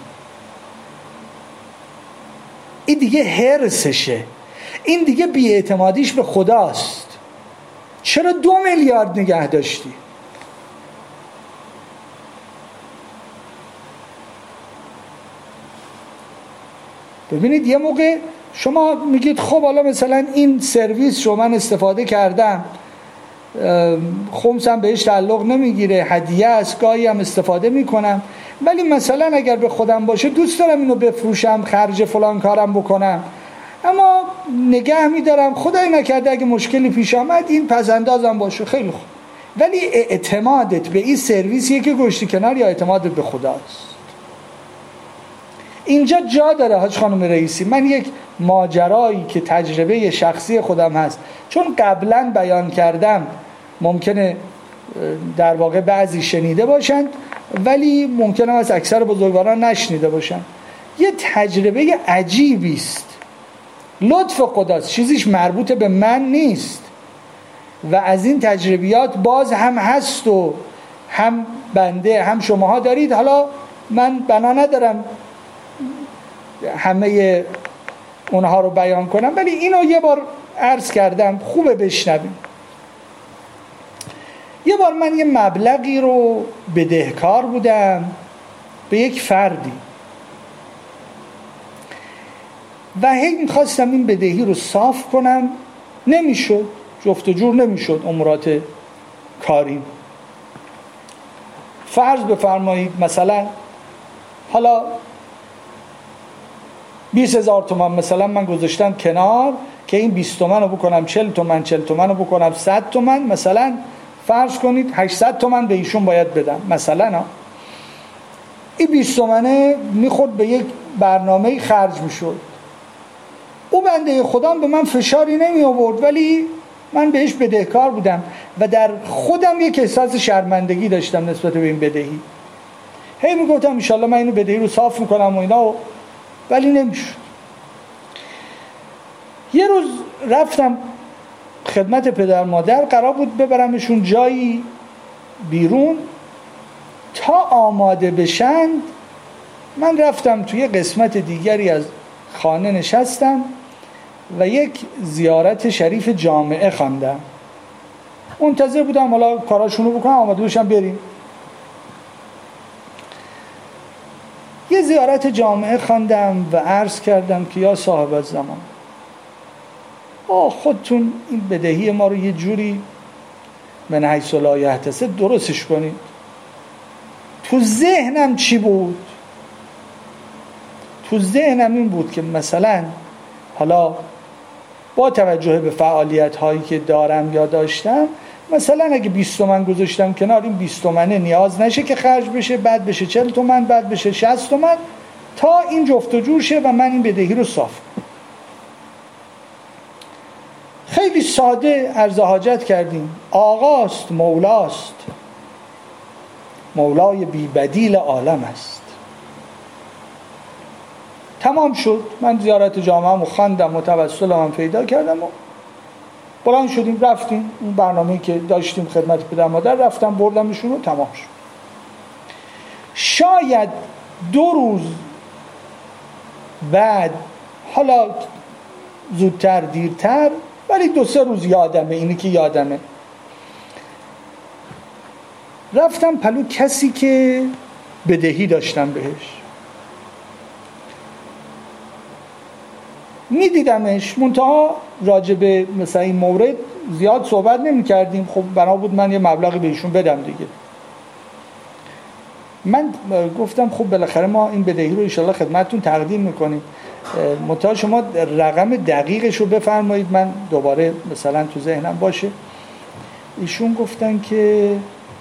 این دیگه حرصشه، این دیگه بی‌اعتمادیش به خداست. چرا 2 میلیارد نگه داشتی؟ ببینید یه موقع شما میگید خب حالا مثلا این سرویس رو من استفاده کردم، خمسم بهش تعلق نمیگیره، هدیه است، گاهی هم استفاده میکنم، ولی مثلا اگر به خودم باشه دوست دارم اینو بفروشم، خرج فلان کارم بکنم، اما نگه میدارم خدای نکرده اگه مشکلی پیش آمد این پسندازم باشه. خیلی خوب، ولی اعتمادت به این سرویسیه که گوشتی کنار یا اعتمادت به خداست؟ اینجا جا داره حاج خانم رئیسی من یک ماجرایی که تجربه شخصی خودم هست، چون قبلا بیان کردم ممکنه در واقع بعضی شنیده باشند ولی ممکنه از اکثر بزرگواران نشنیده باشند. یه تجربه عجیبی است، لطف خداست، چیزیش مربوط به من نیست و از این تجربیات باز هم هست و هم بنده هم شماها دارید. حالا من بنا ندارم همه اونها رو بیان کنم، ولی اینو یه بار عرض کردم خوبه بشنویم. یه بار من یه مبلغی رو بدهکار بودم به یک فردی و هی میخواستم این بدهی رو صاف کنم، نمیشد، جفت و جور نمیشد امورات کاریم. فرض بفرمایید مثلا حالا 20,000 تومان مثلا من گذاشتم کنار که این 20 تومن رو بکنم 40 تومن، 40 تومن رو بکنم 100 تومن، مثلا فرض کنید 800 تومن به ایشون باید بدم مثلا. این 20 تومنه میخورد به یک برنامه خرج میشد. او بنده خدا به من فشاری نمی آورد ولی من بهش بدهکار بودم و در خودم یک احساس شرمندگی داشتم نسبت به این بدهی. هی میگفتم ان شاءالله من اینو بدهی رو صاف میکنم و اینا، ولی نمیشد. یه روز رفتم خدمت پدر مادر، قرار بود ببرمشون جایی بیرون تا آماده بشن. من رفتم توی قسمت دیگری از خانه نشستم و یک زیارت شریف جامعه خواندم. منتظر بودم حالا کاراشونو بکنم آماده بشم بریم. زیارت جامعه خواندم و عرض کردم که یا صاحب الزمان، خودتون این بدهی ما رو یه جوری من حیث لا یحتسب درستش کنید. تو ذهنم چی بود؟ تو ذهنم این بود که مثلا حالا با توجه به فعالیت هایی که دارم یا داشتم، مثلا اگه 20 تومن گذاشتم کنار، این 20 تومنه نیاز نشه که خرج بشه، بعد بشه 40 تومن، بعد بشه 60 تومن، تا این جفت و جور شه و من این بدهی رو صاف کنم. خیلی ساده عرض حاجت کردیم. آقاست، مولاست، مولای بی بدیل عالم است. تمام شد. من زیارت جامعه رو خواندم و توسل هم پیدا کردم و بلند شدیم رفتیم. اون برنامه‌ای که داشتیم خدمت پدر مادر رفتم بردمشون و تمام شد. شاید 2 روز بعد، حالا زودتر دیرتر، ولی 2-3 روز یادمه، اینی که یادمه، رفتم پلو کسی که بدهی داشتم بهش، میدیدمش، منتها راجب مثلا این مورد زیاد صحبت نمی کردیم. خب بنا بود من یه مبلغی بهشون بدم دیگه. من گفتم خب بالاخره ما این بدهی رو انشالله خدمتتون تقدیم میکنیم، منتها شما رقم دقیقش رو بفرمایید من دوباره مثلا تو ذهنم باشه. ایشون گفتن که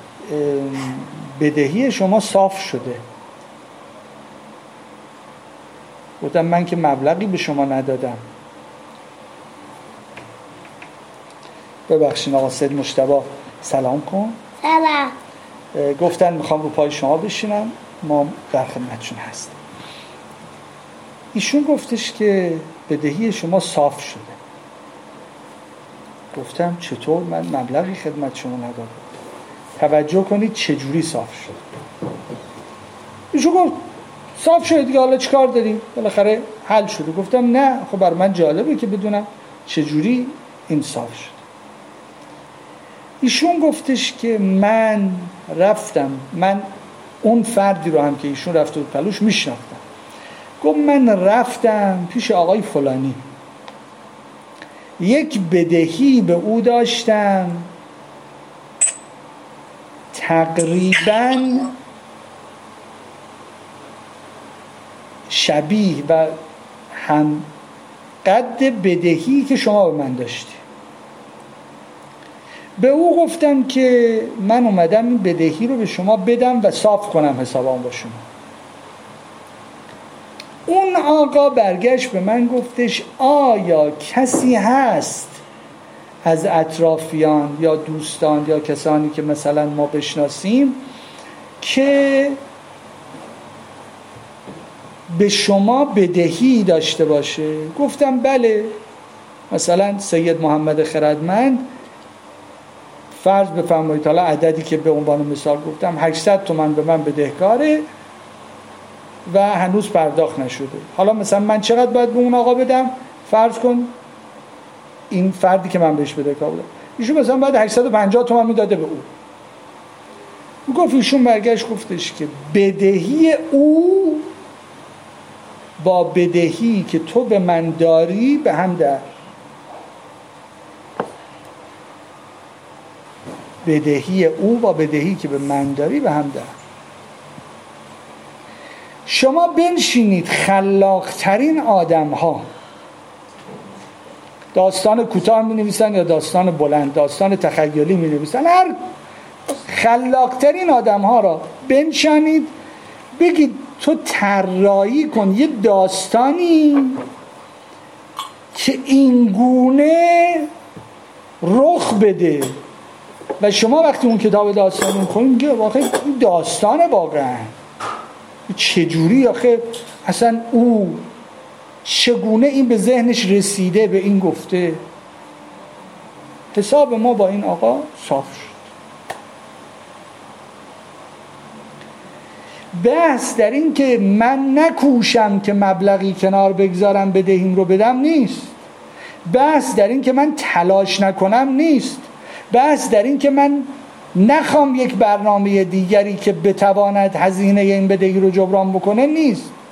بدهی شما صاف شده. گفتم من که مبلغی به شما ندادم. ببخشید آقا سید مجتبی سلام کن. سلام. گفتن میخوام رو پای شما بشینم، ما در خدمتشون هستیم. ایشون گفتش که بدهی شما صاف شده. گفتم چطور؟ من مبلغی خدمت شما ندادم. توجه کنید چجوری صاف شد. ایشون گفت صاف شده دیگه، حالا چیکار داریم؟ بالاخره حل شده. گفتم نه، خب برای من جالبه که بدونم چجوری این صاف شد. ایشون گفتش که من رفتم، من اون فردی رو هم که ایشون رفته بود پلوش میشناختم. گفت من رفتم پیش آقای فلانی، یک بدهی به او داشتم تقریباً شبیه و هم قد بدهی که شما به من داشتی. به او گفتم که من اومدم این بدهی رو به شما بدم و صاف کنم حسابم با شما. اون آقا برگشت به من گفتش آیا کسی هست از اطرافیان یا دوستان یا کسانی که مثلا ما بشناسیم که به شما بدهی داشته باشه؟ گفتم بله، مثلا سید محمد خردمند فرض بفرمایید، حالا عددی که به عنوان مثال گفتم 800 تومان به من بدهکاره و هنوز پرداخت نشده. حالا مثلا من چقدر باید به اون آقا بدم؟ فرض کن این فردی که من بهش بدهکار بودم ایشون مثلا باید 850 تومان میداده به او. گفت ایشون برگشت گفتش که بدهی او با بدهی که تو به من داری به هم در. بدهی او با بدهی که به من داری به هم در. شما بنشینید خلاقترین آدم ها، داستان کوتاه می نویسن یا داستان بلند، داستان تخیلی می نویسن، هر خلاقترین آدم ها را بنشانید بگید تو طراحی کن یه داستانی که اینگونه رخ بده و شما وقتی اون کتاب داستان می‌خونید میگه واقعا این داستانه، واقعا چجوری آخه اصلا او چگونه این به ذهنش رسیده به این گفته. حساب ما با این آقا صاف شد. بحث در این که من نکوشم که مبلغی کنار بگذارم بدهیم رو بدم نیست. بحث در این که من تلاش نکنم نیست. بحث در این که من نخوام یک برنامه دیگری که بتواند هزینه این بدهی رو جبران بکنه نیست.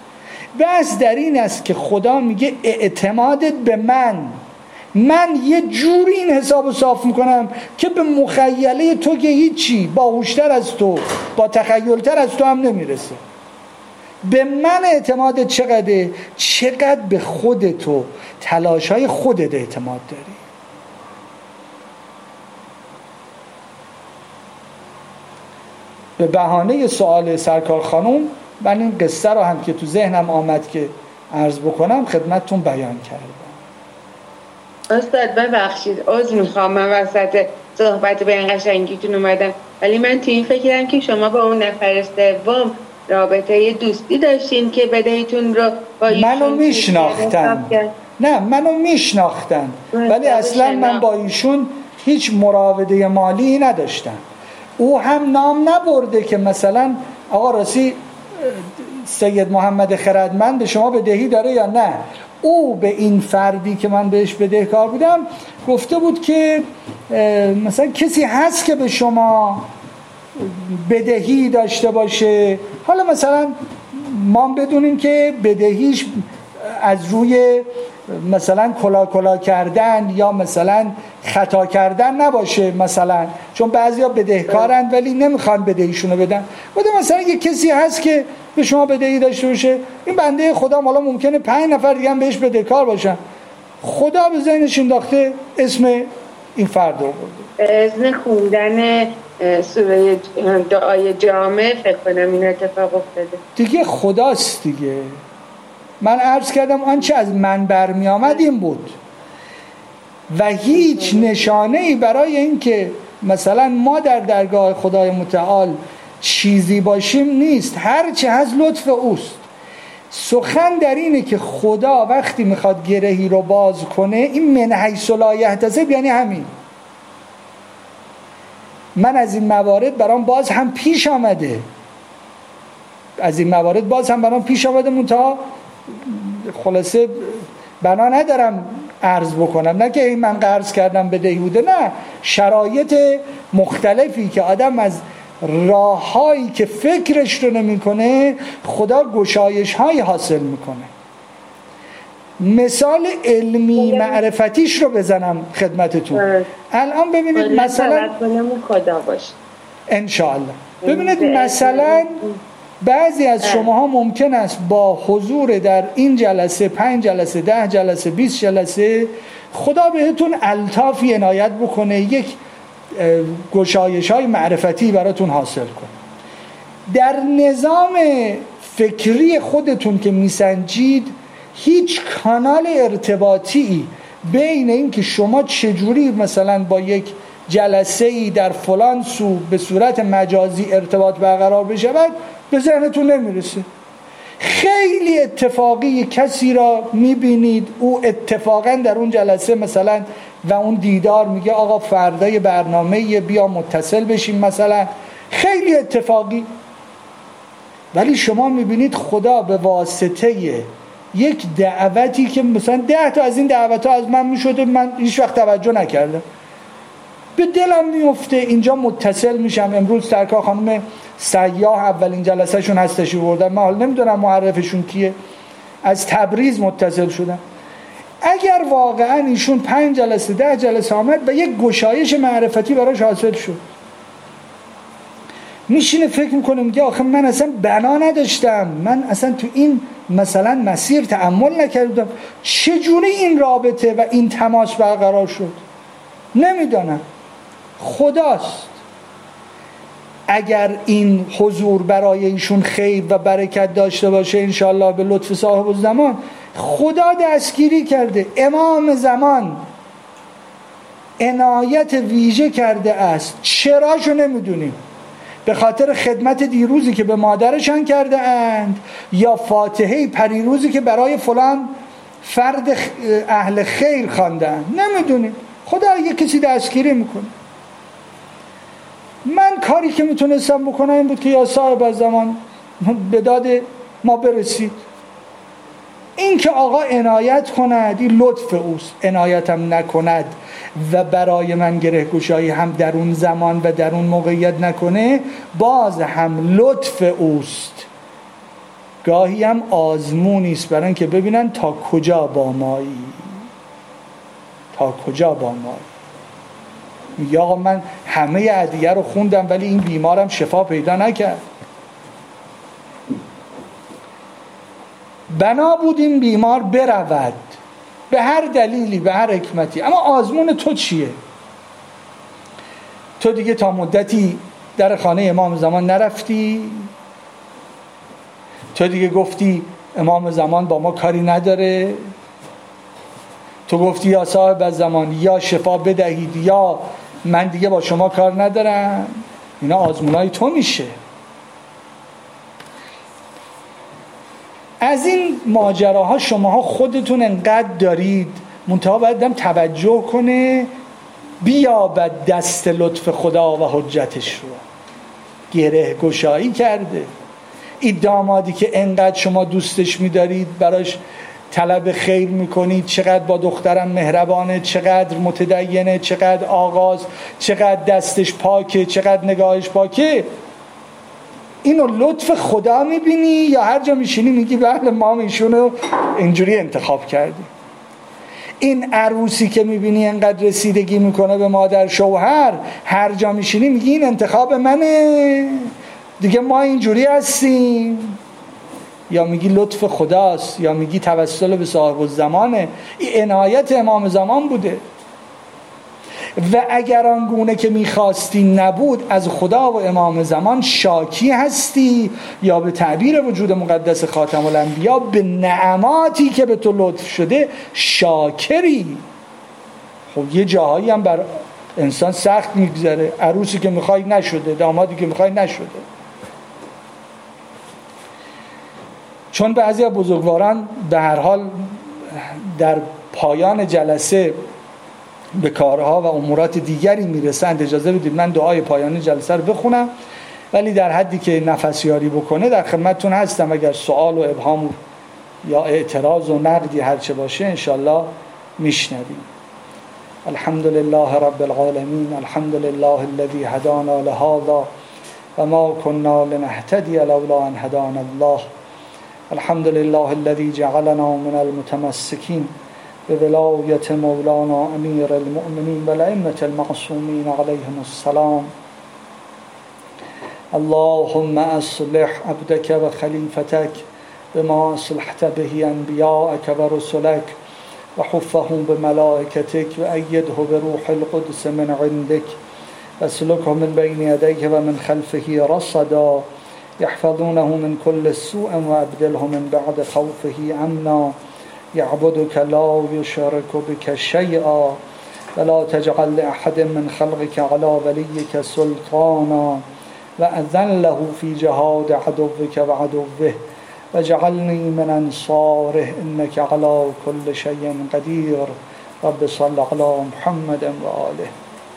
بحث در این است که خدا میگه اعتمادت به من یه جوری این حسابو صاف میکنم که به مخیله تو که هیچی باهوشتر از تو، با تخیلتر از تو هم نمیرسه. به من اعتمادت چقدر به خودت و تلاشای خودت اعتماد داری. به بهانه سوال سرکار خانم من این قصه رو هم که تو ذهنم آمد که عرض بکنم خدمتتون بیان کردم. استاد ببخشید عذر میخوام من وسط صحبت به این قشنگیتون اومدم، ولی من تو این فکرم که شما با اون نفر سوم رابطه دوستی داشتین که بدهیتون رو با ایشون منو میشناختن ولی اصلا من با ایشون هیچ مراوده مالی نداشتم. او هم نام نبرده که مثلا آقا راستی سید محمد خردمند به شما بدهی داره یا نه. او به این فردی که من بهش بدهکار بودم گفته بود که مثلا کسی هست که به شما بدهی داشته باشه، حالا مثلا ما بدونیم که بدهیش از روی مثلا کلا کردن یا مثلا خطا کردن نباشه، مثلا چون بعضیا بدهکارن ولی نمیخوان بدهیشونو بدن. بوده مثلا یه کسی هست که به شما بدهی داشته باشه، این بنده خدا حالا ممکنه 5 نفر دیگه هم بهش بدهکار باشن، خدا به ذهنش انداخته اسم این فرد رو برده. اذن خوندن سوره دعای جامع فکر کنم این اتفاق افتاده دیگه. خداست دیگه. من عرض کردم آنچه از من برمی آمد این بود و هیچ نشانه‌ای برای این که مثلا ما در درگاه خدای متعال چیزی باشیم نیست. هر چه از لطف اوست. سخن در اینه که خدا وقتی میخواد گرهی رو باز کنه، این من حیث لا یحتسب یعنی همین. من از این موارد برام باز هم پیش آمده، منتها خلاصه بنا ندارم عرض بکنم، نه که من قرض کردم بدهی بوده، نه، شرایط مختلفی که آدم از راههایی که فکرش رو نمیکنه خدا گشایش‌های حاصل میکنه. مثال علمی معرفتیش رو بزنم خدمتتون. الان ببینید مثلا خدا باشه انشاءالله. ببینید مثلا بعضی از شماها ممکن است با حضور در این جلسه 5 جلسه 10 جلسه 20 جلسه خدا بهتون الطافی عنایت بکنه، یک گشایش‌های معرفتی براتون حاصل کنه. در نظام فکری خودتون که میسنجید هیچ کانال ارتباطی بین این که شما چجوری مثلا با یک جلسه‌ای در فلان سو به صورت مجازی ارتباط برقرار بشه به ذهنتون نمیرسه. خیلی اتفاقی کسی را میبینید او اتفاقا در اون جلسه مثلا و اون دیدار میگه آقا فردای برنامه بیا متصل بشیم مثلا، خیلی اتفاقی، ولی شما میبینید خدا به واسطه یک دعوتی که مثلا 10 تا از این دعوت‌ها از من میشده من هیچ وقت توجه نکردم، به دلم میفته اینجا متصل میشم. امروز سرکار خانم سیاح اولین جلسه شون هستش بردن، من حالا نمیدونم معرفشون کیه، از تبریز متصل شدن. اگر واقعا ایشون 5 جلسه 10 جلسه آمد و یک گشایش معرفتی براش حاصل شد، میشینه فکر میکنه میگه آخه من اصلا بنا نداشتم، من اصلا تو این مثلا مسیر تأمل نکردم، چجوری این رابطه و این تماس برقرار شد؟ نمیدونم، خداست. اگر این حضور برای ایشون خیر و برکت داشته باشه انشالله به لطف صاحب الزمان خدا دستگیری کرده، امام زمان عنایت ویژه کرده است. چراشو نمیدونیم، به خاطر خدمت دیروزی که به مادرشان کرده اند یا فاتحه پریروزی که برای فلان فرد اهل خیر خوانده اند، نمیدونیم. خدا یه کسی دستگیری میکنه. من کاری که میتونستم بکنم این بود که یا صاحب الزمان به داد ما برسید، این که آقا عنایت کند این لطف اوست، عنایتم نکند و برای من گره گشایی هم در اون زمان و در اون موقعیت نکنه باز هم لطف اوست. گاهی هم آزمونی است برای اینکه ببینن تا کجا با مایی، تا کجا با مایی. میگه آقا من همه ادویه رو خوندم ولی این بیمارم شفا پیدا نکرد. بنا بود این بیمار برود به هر دلیلی، به هر حکمتی، اما آزمون تو چیه؟ تو دیگه تا مدتی در خانه امام زمان نرفتی، تو دیگه گفتی امام زمان با ما کاری نداره، تو گفتی یا صاحب الزمان یا شفا بدهید یا من دیگه با شما کار ندارم. اینا آزمونای تو میشه. از این ماجراها شماها خودتون انقدر دارید، منتها باید توجه کنه بیابد دست لطف خدا و حجتش رو. گره گشایی کرده. این دامادی که انقدر شما دوستش می‌دارید، براش طلب خیر میکنید، چقدر با دخترم مهربانه، چقدر متدینه، چقدر آغاز، چقدر دستش پاکه، چقدر نگاهش پاکه، اینو لطف خدا میبینی یا هر جا میشینی میگی بله ما ایشونو اینجوری انتخاب کردیم؟ این عروسی که میبینی انقدر رسیدگی میکنه به مادر شوهر، هر جا میشینی میگی این انتخاب منه دیگه، ما اینجوری هستیم. یا میگی لطف خداست، یا میگی توسل به صاحب الزمانه. این عنایت امام زمان بوده. و اگر آنگونه که میخواستی نبود، از خدا و امام زمان شاکی هستی یا به تعبیر وجود مقدس خاتم الانبیا به نعماتی که به تو لطف شده شاکری. خب یه جاهایی هم بر انسان سخت میگذره، عروسی که میخوای نشده، دامادی که میخوای نشده. چون بعضی از بزرگواران به هر حال در پایان جلسه به کارها و امورات دیگری میرسند، اجازه بدید من دعای پایان جلسه رو بخونم، ولی در حدی که نفسیاری بکنه در خدمتتون هستم. اگر سوال و ابهام یا اعتراض و نقدی هرچه باشه انشالله میشنویم. الحمد لله رب العالمین، الحمد لله الذي هدانا لهذا و ما كنا لنهتدي لولا ان هدانا الله. الحمد لله الذي جعلنا من المتمسكين بولاية مولانا أمير المؤمنين والأئمة المعصومين عليهم السلام. اللهم أصلح عبدك وخليفتك بما أصلحت به أنبياءك ورسلك وحفه بملائكتك وأيده بروح القدس من عندك واسلكه من بين يديه ومن خلفه رصدا يحفظونه من كل سوء وأبدله من بعد خوفه أمنا يعبدك لا يشرك بك شيئا ولا تجعل لأحد من خلقك على وليك سلطانا وأذله في جهاد عدوك وعدوه وجعلني من أنصاره إنك على كل شيء قدير. رب صل على محمد وآله.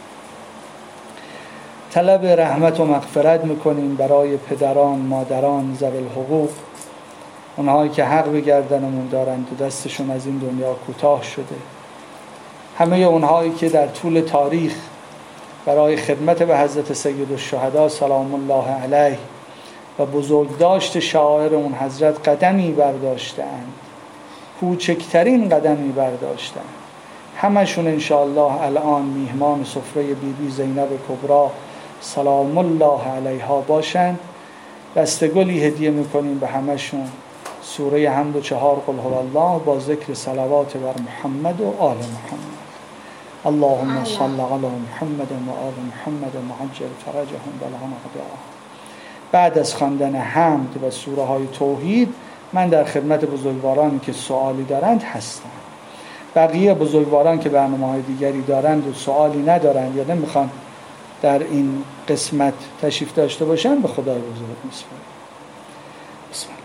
طلب رحمت و مغفرت میکنیم برای پدران، مادران، ذوی الحقوق، اونهایی که حق به گردنمون دارند و دستشون از این دنیا کوتاه شده، همه اونهایی که در طول تاریخ برای خدمت به حضرت سید الشهدا سلام الله علیه و بزرگداشت شعائر اون حضرت قدمی برداشتند، کوچکترین قدمی برداشتند، همشون انشاءالله الان میهمان سفره بیبی زینب کبرا سلام الله علیها باشند. دستگلی هدیه میکنیم به همشون، سوره حمد و 4 قل هو الله با ذکر صلوات بر محمد و آل محمد. اللهم صل علی محمد و آل محمد معجل فرجهم بلغنا قدرهم. بعد از خواندن حمد و سوره های توحید من در خدمت بزرگوارانی که سوالی دارند هستم. بقیه بزرگواران که برنامه‌های دیگری دارند و سوالی ندارند یا نمیخوان در این قسمت تشریف داشته باشند به خدای بزرگ میسپارم. بسم الله.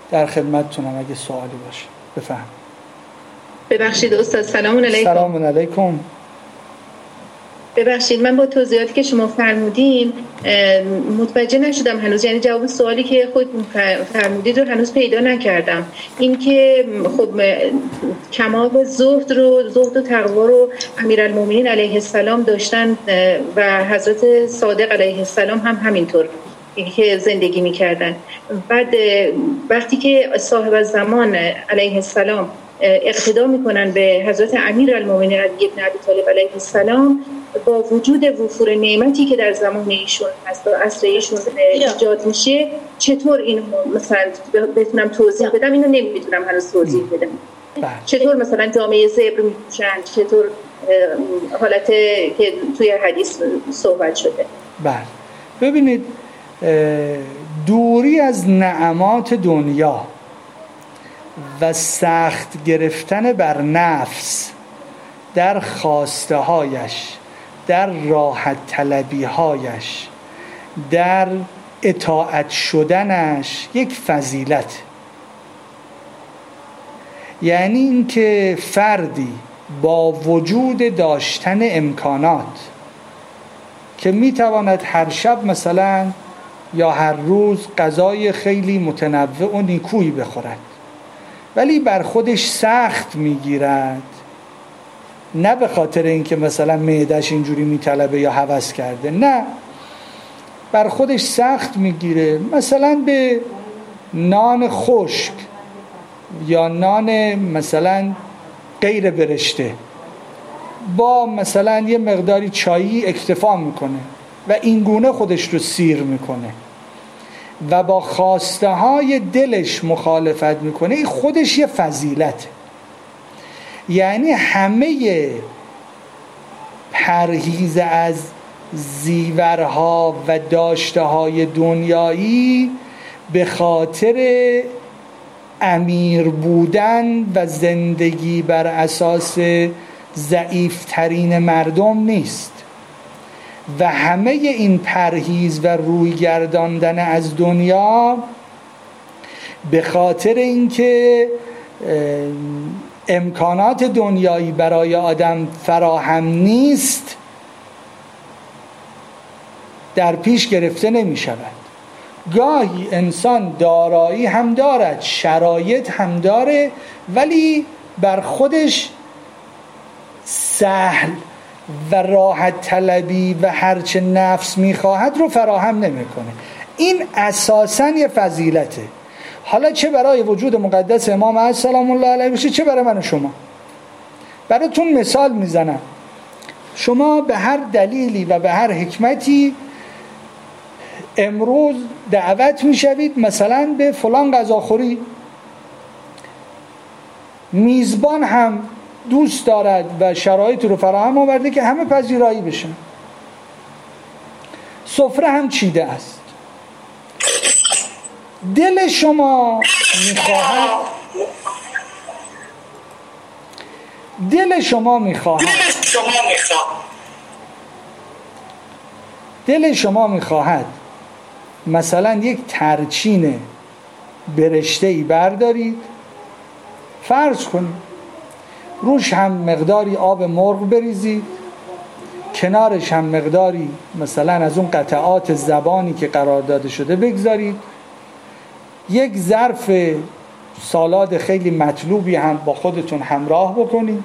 در خدمتتونم اگه سوالی باشه. بفهم. ببخشید استاد، سلام علیکم. سلام علیکم. ببخشید من با توضیحاتی که شما فرمودین متوجه نشدم هنوز، یعنی جواب سوالی که خودتون فرمودید رو هنوز پیدا نکردم. این که خب کمال زهد و تقوا رو امیرالمومنین علیه السلام داشتن و حضرت صادق علیه السلام هم همینطور که زندگی میکردن. بعد وقتی که صاحب الزمان علیه السلام اقتدا میکنن به حضرت امیرالمومنین علی بن ابی طالب علیه السلام، با وجود وفور نعمتی که در زمان ایشون هست و عصر ایشون ایجاد میشه، چطور اینو مثلا بتونم توضیح بدم؟ اینو نمیتونم هنوز توضیح بدم. چطور مثلا جامعه زبر میپوشن، چطور حالت که توی حدیث صحبت شده. بله ببینید، دوری از نعمات دنیا و سخت گرفتن بر نفس در خواسته هایش، در راحت طلبی هایش، در اطاعت شدنش یک فضیلت. یعنی اینکه فردی با وجود داشتن امکانات که میتواند هر شب مثلا یا هر روز غذای خیلی متنوع و نیکویی بخورد، ولی بر خودش سخت میگیرد، نه به خاطر اینکه مثلا معده‌اش اینجوری میطلبه یا هوس کرده، نه، بر خودش سخت میگیره، مثلا به نان خشک یا نان مثلا غیر برشته با مثلا یه مقداری چایی اکتفا میکنه و این گونه خودش رو سیر میکنه و با خواسته های دلش مخالفت میکنه. این خودش یه فضیلته. یعنی همه پرهیز از زیورها و داشته های دنیایی به خاطر امیر بودن و زندگی بر اساس ضعیفترین مردم نیست، و همه این پرهیز و روی گرداندن از دنیا به خاطر اینکه امکانات دنیایی برای آدم فراهم نیست در پیش گرفته نمی شود. گاهی انسان دارایی هم دارد، شرایط هم داره، ولی بر خودش سهل و راحت طلبی و هرچه نفس میخواهد رو فراهم نمیکنه. این اساساً یه فضیلته. حالا چه برای وجود مقدس امام علیه سلام الله علیه باشه، چه برای من و شما. براتون مثال میزنم. شما به هر دلیلی و به هر حکمتی امروز دعوت میشوید مثلا به فلان غذاخوری، میزبان هم دوست دارد و شرایط رو فراهم آورده که همه پذیرایی بشن، سفره هم چیده است، دل شما میخواهد مثلا یک ترچین برشته‌ای بردارید، فرض کنید روش هم مقداری آب مرغ بریزید، کنارش هم مقداری مثلا از اون قطعات زبانی که قرار داده شده بگذارید، یک ظرف سالاد خیلی مطلوبی هم با خودتون همراه بکنید،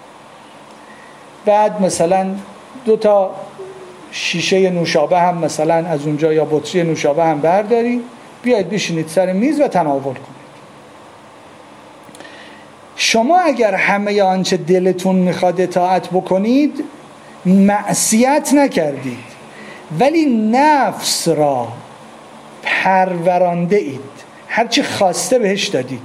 بعد مثلا 2 شیشه نوشابه هم مثلا از اونجا یا بطری نوشابه هم بردارید، بیاید بشینید سر میز و تناول کنید. شما اگر همه آنچه دلتون میخواد اطاعت بکنید، معصیت نکردید، ولی نفس را پرورانده اید، هرچی خواسته بهش دادید.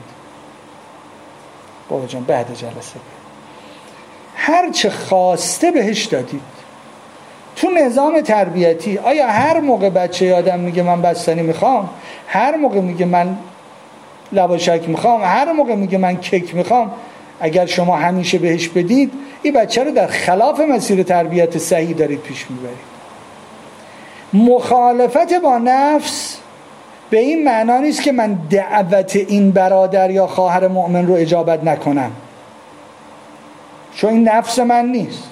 بابا جان بعد جلسه هرچی خواسته بهش دادید. تو نظام تربیتی آیا هر موقع بچه آدم میگه من بستنی میخوام، هر موقع میگه من لواشک میخوام، هر موقع میگه من کیک میخوام، اگر شما همیشه بهش بدید، این بچه رو در خلاف مسیر تربیت صحیح دارید پیش میبرید. مخالفت با نفس به این معنا نیست که من دعوت این برادر یا خواهر مؤمن رو اجابت نکنم، چون این نفس من نیست.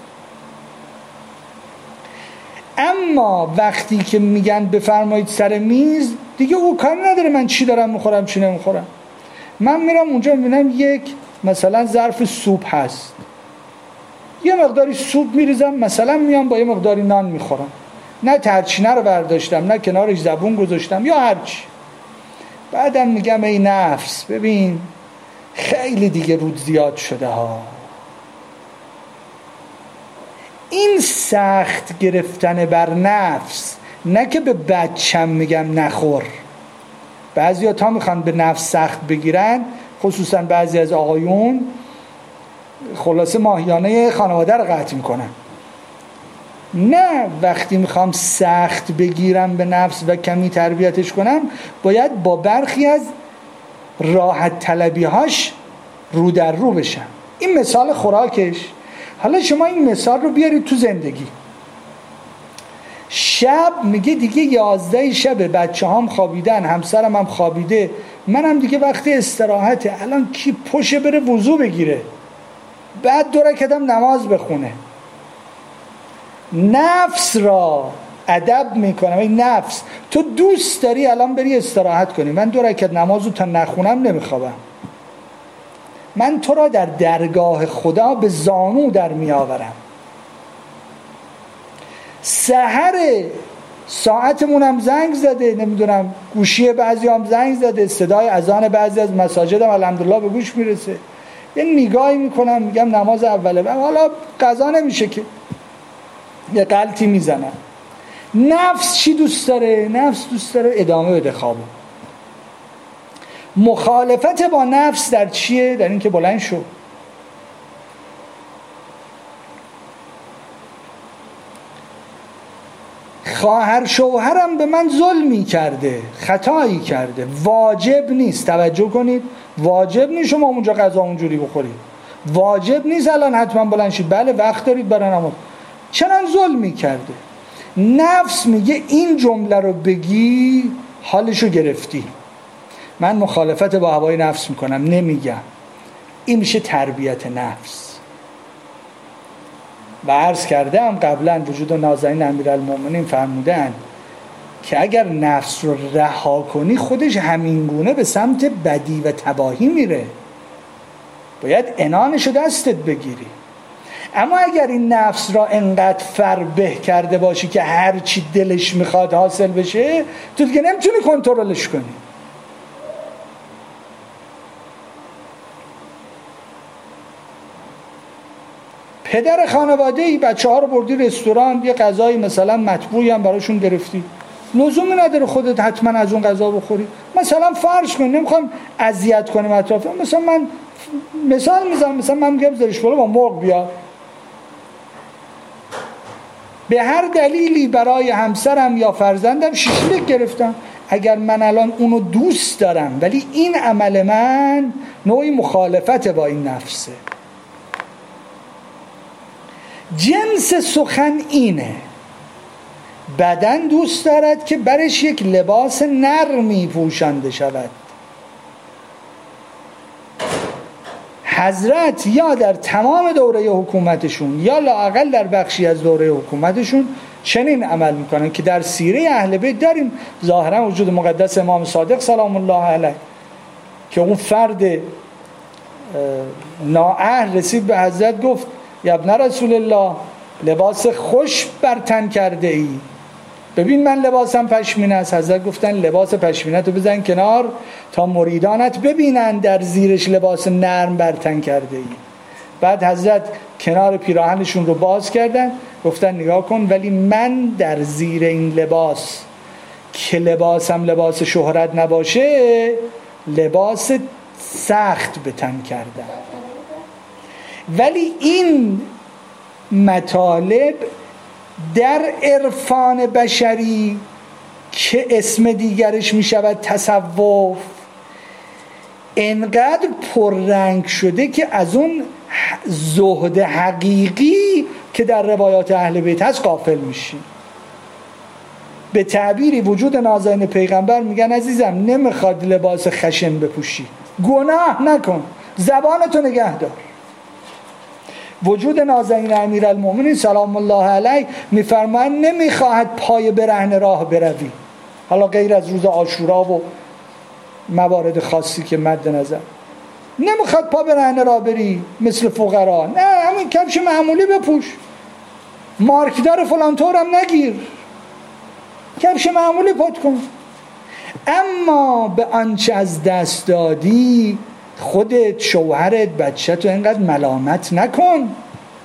اما وقتی که میگن بفرمایید سر میز، دیگه او کاری نداره من چی دارم میخورم چی نمیخورم. من میرم اونجا میبینم یک مثلا ظرف سوپ هست، یه مقداری سوپ میریزم، مثلا میام با یه مقداری نان میخورم، نه ترچینه رو برداشتم نه کنارش زبون گذاشتم یا هرچی. بعدم میگم ای نفس ببین خیلی دیگه رود زیاد شده ها. این سخت گرفتن بر نفس، نه که به بچم میگم نخور. بعضیا تا میخوان به نفس سخت بگیرن، خصوصا بعضی از آقایون، خلاصه ماهیانه خانواده رو قطع میکنن. نه، وقتی میخوام سخت بگیرم به نفس و کمی تربیتش کنم، باید با برخی از راحت طلبی هاش رو در رو بشم. این مثال خوراکش. حالا شما این مثال رو بیارید تو زندگی. شب میگه دیگه 11 شب، بچه هم خوابیدن، همسرم هم خوابیده، منم دیگه وقت استراحته. الان کی پشه بره وضو بگیره، بعد 2 رکعت هم نماز بخونه؟ نفس را ادب میکنم. این نفس تو دوست داری الان بری استراحت کنی، من 2 رکعت نماز رو تا نخونم نمیخوابم. من تو را در درگاه خدا به زانو در میآورم. سحر ساعتمونم زنگ زده، نمیدونم گوشی بعضی هم زنگ زده، صدای اذان بعضی از مساجد هم الحمدلله به گوش میرسه، یه نگاهی میکنم میگم نماز اوله، حالا قضا نمیشه که یه غلطی میزنم. نفس چی دوست داره؟ نفس دوست داره ادامه بده خوابو. مخالفت با نفس در چیه؟ در این که بلند شو. خواهر شوهرم به من ظلمی کرده، خطایی کرده، واجب نیست، توجه کنید، واجب نیست شما اونجا غذا اونجوری بخورید، واجب نیست الان حتما بلند شید، بله وقت دارید برای نماز، چنان ظلمی کرده. نفس میگه این جمله رو بگی حالشو گرفتی. من مخالفت با هوای نفس میکنم، نمیگم. این میشه تربیت نفس. و عرض کردم قبلا وجود نازنین امیرالمومنین فرمودن که اگر نفس رو رها کنی خودش همینگونه به سمت بدی و تباهی میره، باید عنانشو دستت بگیری. اما اگر این نفس را انقدر فربه کرده باشی که هر چی دلش میخواد حاصل بشه، تو دیگه نمیتونی کنترلش کنی. پدر خانواده‌ای بچه ها رو بردی رستوران، یه غذای مثلا مطبوعی هم براشون گرفتی، لزومی نداره خودت حتما از اون غذا بخوری. مثلا فرض کن نمیخوام اذیت کنم اطراف، مثلا من مثال میزنم، مثلا من میگم زرش بالا با مرغ بیا، به هر دلیلی برای همسرم یا فرزندم شیشلیک گرفتم. اگر من الان اونو دوست دارم ولی این عمل من نوعی مخالفت با این نفسه. جنس سخن اینه، بدن دوست دارد که برش یک لباس نرمی پوشانده شود. حضرت یا در تمام دوره حکومتشون یا لااقل در بخشی از دوره حکومتشون چنین عمل میکنن که در سیره اهل بیت داریم ظاهرا وجود مقدس امام صادق سلام الله علیه که اون فرد نااهل رسید به حضرت گفت یا ابن رسول الله لباس خوش بر تن کرده ای، ببین من لباسم پشمینه است. حضرت گفتن لباس پشمینه تو بزن کنار تا مریدانت ببینن در زیرش لباس نرم بر تن کرده ای. بعد حضرت کنار پیراهنشون رو باز کردن، گفتن نگاه کن ولی من در زیر این لباس که لباسم لباس شهرت نباشه لباس سخت به تن کردم. ولی این مطالب در عرفان بشری که اسم دیگرش می شود تصوف انقدر پررنگ شده که از اون زهد حقیقی که در روایات اهل بیت هست غافل میشی. به تعبیری وجود نازنین پیغمبر میگن عزیزم نمیخواد لباس خشن بپوشی، گناه نکن، زبانتو نگه دار. وجود نازنین امیرالمومنین سلام الله علیه میفرماید نمیخواهد پای برهنه راه بروی، حالا غیر از روز عاشورا و موارد خاصی که مد نظر، نمیخواد پا برهنه راه بری مثل فقرا، نه همین کفش معمولی بپوش، مارکدار فلان طورم نگیر، کفش معمولی پات کن. اما به آنچه از دست دادی خودت، شوهرت، بچه‌تو اینقدر ملامت نکن.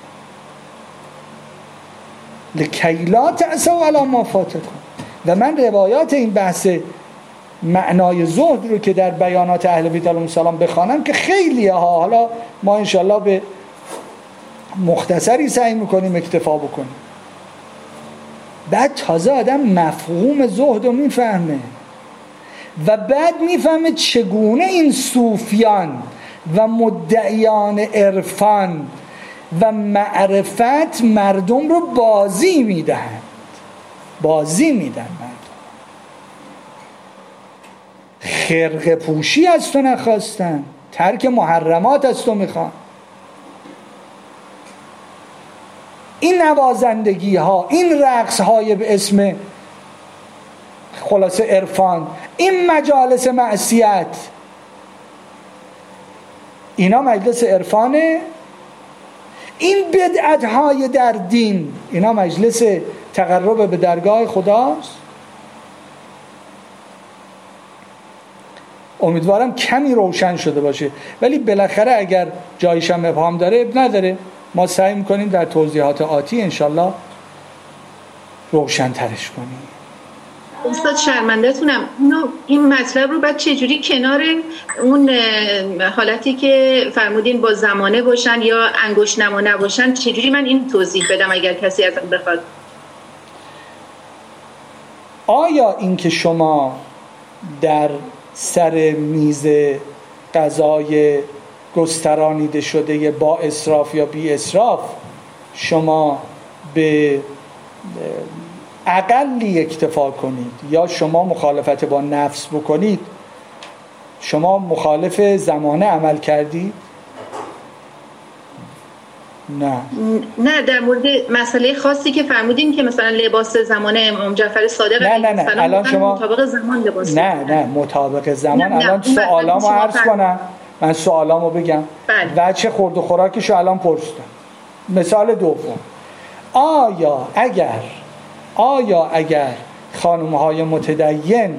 لکی لا تأسوا علی ما فاتکم. و من روایات این بحث معنای زهد رو که در بیانات اهل بیت علیهم السلام بخوانم که خیلی ها، حالا ما انشالله به مختصری سعی میکنیم اکتفا بکنیم، بعد تازه آدم مفهوم زهد رو میفهمه و بعد میفهمه چگونه این صوفیان و مدعیان عرفان و معرفت مردم رو بازی میدن مردم. خرقه پوشی از تو نخواستن، ترک محرمات از تو میخوان. این نوازندگی ها، این رقص های به اسم خلاصه عرفان، این مجالس معصیت، اینا مجلس عرفانه؟ این بدعت های در دین، اینا مجلس تقرب به درگاه خداست؟ امیدوارم کمی روشن شده باشه، ولی بالاخره اگر جایش هم ابهام داره اب نداره، ما سعی میکنیم در توضیحات آتی انشالله روشن ترش کنیم. استاد شرمنده‌تونم، این مطلب رو بعد چجوری کنار اون حالتی که فرمودین با زمانه باشن یا انگشت نما نباشن، چجوری من این توضیح بدم اگر کسی ازم بخواد؟ آیا این که شما در سر میز غذای گسترانیده شده با اسراف یا بی اسراف شما به اقلی اکتفا کنید یا شما مخالفت با نفس بکنید، شما مخالف زمانه عمل کردید؟ نه در مورد مسئله خاصی که فرمودین که مثلا لباس زمانه امام جعفر صادق نه الان شما مطابق زمان لباس نه مطابق زمان. الان سوالامو عرض کنم، من سوالامو بگم و چه خورد و خوراکشو الان پرسیدم. مثال دوم، آیا اگر خانم‌های متدین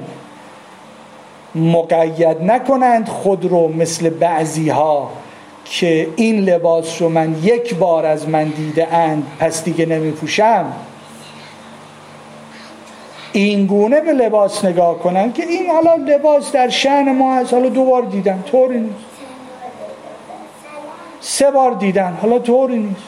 مقید نکنند خود رو مثل بعضی‌ها که این لباس رو من یک بار از من دیده اند پس دیگه نمی پوشم، این گونه به لباس نگاه کنن که این حالا لباس در شأن ما هست، حالا 2 بار دیدن طوری نیست، 3 بار دیدن حالا طوری نیست.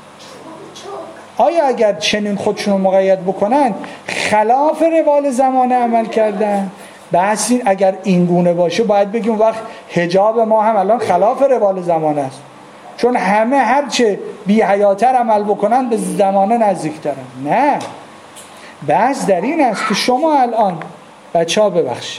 آیا اگر چنین خودشون مقید بکنن خلاف روال زمانه عمل کردن؟ بحث این اگر این گونه باشه باید بگیم وقت حجاب ما هم الان خلاف روال زمانه است، چون همه هرچه بی حیاتر عمل بکنن به زمانه نزدیکترن. نه، بحث در این است که شما الان بچه ها ببخش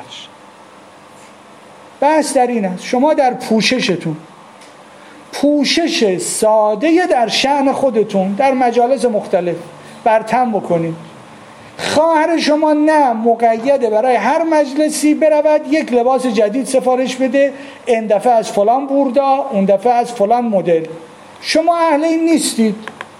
بحث در این است شما در پوششتون پوشش ساده در شأن خودتون در مجالس مختلف برتم بکنید، خواهر شما نه مقیده برای هر مجلسی برود یک لباس جدید سفارش بده، این دفعه از فلان بوردا، اون دفعه از فلان مدل. شما اهل این نیستید،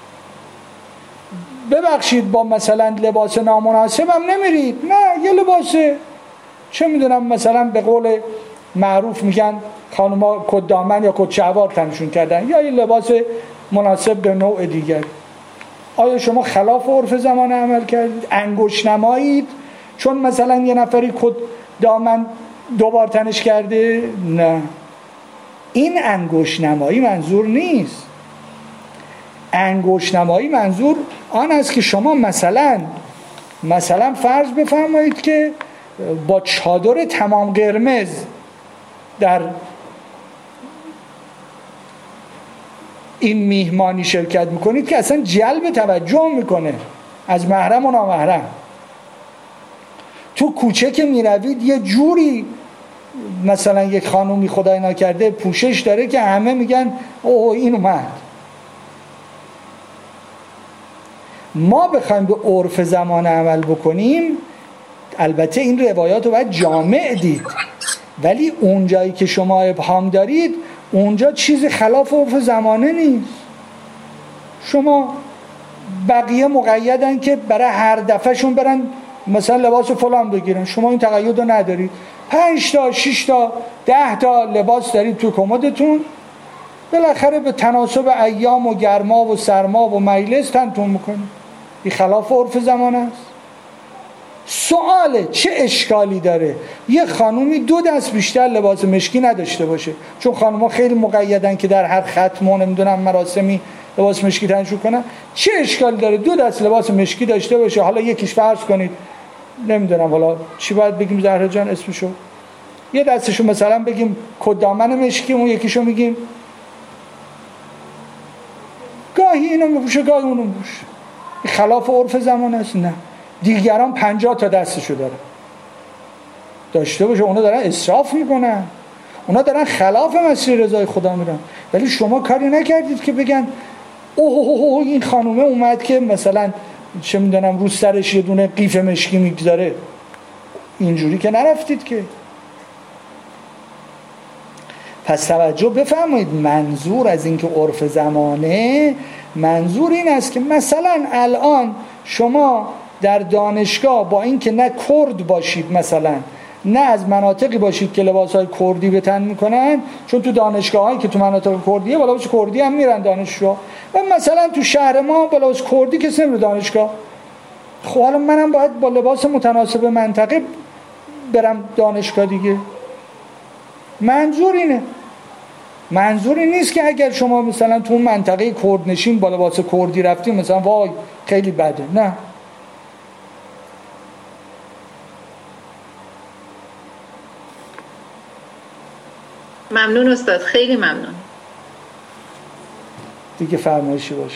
ببخشید با مثلا لباس نامناسب هم نمیرید، نه یه لباس چه میدونم مثلا به قول معروف میگن خانوما کت دامن یا کت شلوار تنشون کردن یا یه لباس مناسب به نوع دیگر. آیا شما خلاف عرف زمان عمل کردید؟ انگشت نمایید چون مثلا یه نفری کت دامن 2 بار تنش کرده؟ نه، این انگشت نمایی منظور نیست. انگشت نمایی منظور آن است که شما مثلا فرض بفرمایید که با چادر تمام قرمز در این میهمانی شرکت میکنید که اصلا جلب توجه میکنه از محرم و نامحرم. تو کوچه که میروید یه جوری مثلا یک خانومی خدای نکرده پوشش داره که همه میگن اوه این اومد. ما بخوایم به عرف زمان عمل بکنیم، البته این روایات رو باید جامع دید، ولی اونجایی که شما ابهام دارید اونجا چیز خلاف عرف زمانه نیست. شما بقیه مقیدن که برای هر دفعه شون برن مثلا لباس فلان بگیرن، شما این تقیید رو ندارید. 5 تا 6 تا 10 تا لباس دارید تو کمدتون، بالاخره به تناسب ایام و گرما و سرما و مجلس تنتون میکنید. این خلاف عرف زمان است. سواله چه اشکالی داره یه خانومی 2 دست بیشتر لباس مشکی نداشته باشه؟ چون خانوما خیلی مقیدن که در هر ختم و نمیدونم مراسمی لباس مشکی تنشون کنن. چه اشکالی داره 2 دست لباس مشکی داشته باشه؟ حالا یکیش فرض کنید نمیدونم حالا چی باید بگیم زهرا جان اسمشو، یه دستشو مثلا بگیم کدامن مشکی، اون یکیشو میگیم گاهی اینو میپوشه گاهی اونو میپوشه. خلاف عرف زمان است؟ نه. دیگران 50 تا دستشو داشته باشه، اونا دارن اسراف میکنن، اونا دارن خلاف مسیر رضای خدا میرن، ولی شما کاری نکردید که بگن اوه این خانومه اومد که مثلا چه میدونم رو سرش یه دونه قیف مشکی میگذاره. اینجوری که نرفتید که. پس توجه بفرمایید، منظور از این که عرف زمانه، منظور این است که مثلا الان شما در دانشگاه با این که نه کرد باشید، مثلا نه از مناطقی باشید که لباسهای کردی به تن میکنن، چون تو دانشگاه هایی که تو مناطق کردیه با لباس کردی هم میرن دانشجو، و مثلا تو شهر ما با لباس کردی کسی نمیره دانشگاه. خب حالا منم باید با لباس متناسب منطقه برم دانشگاه دیگه. منظور اینه. منظور این نیست که اگر شما مثلا تو اون منطقه کردنشین با لباس کردی رفتیم مثلا وای خیلی بده. نه. ممنون استاد، خیلی ممنون. دیگه فرمایشی باشه.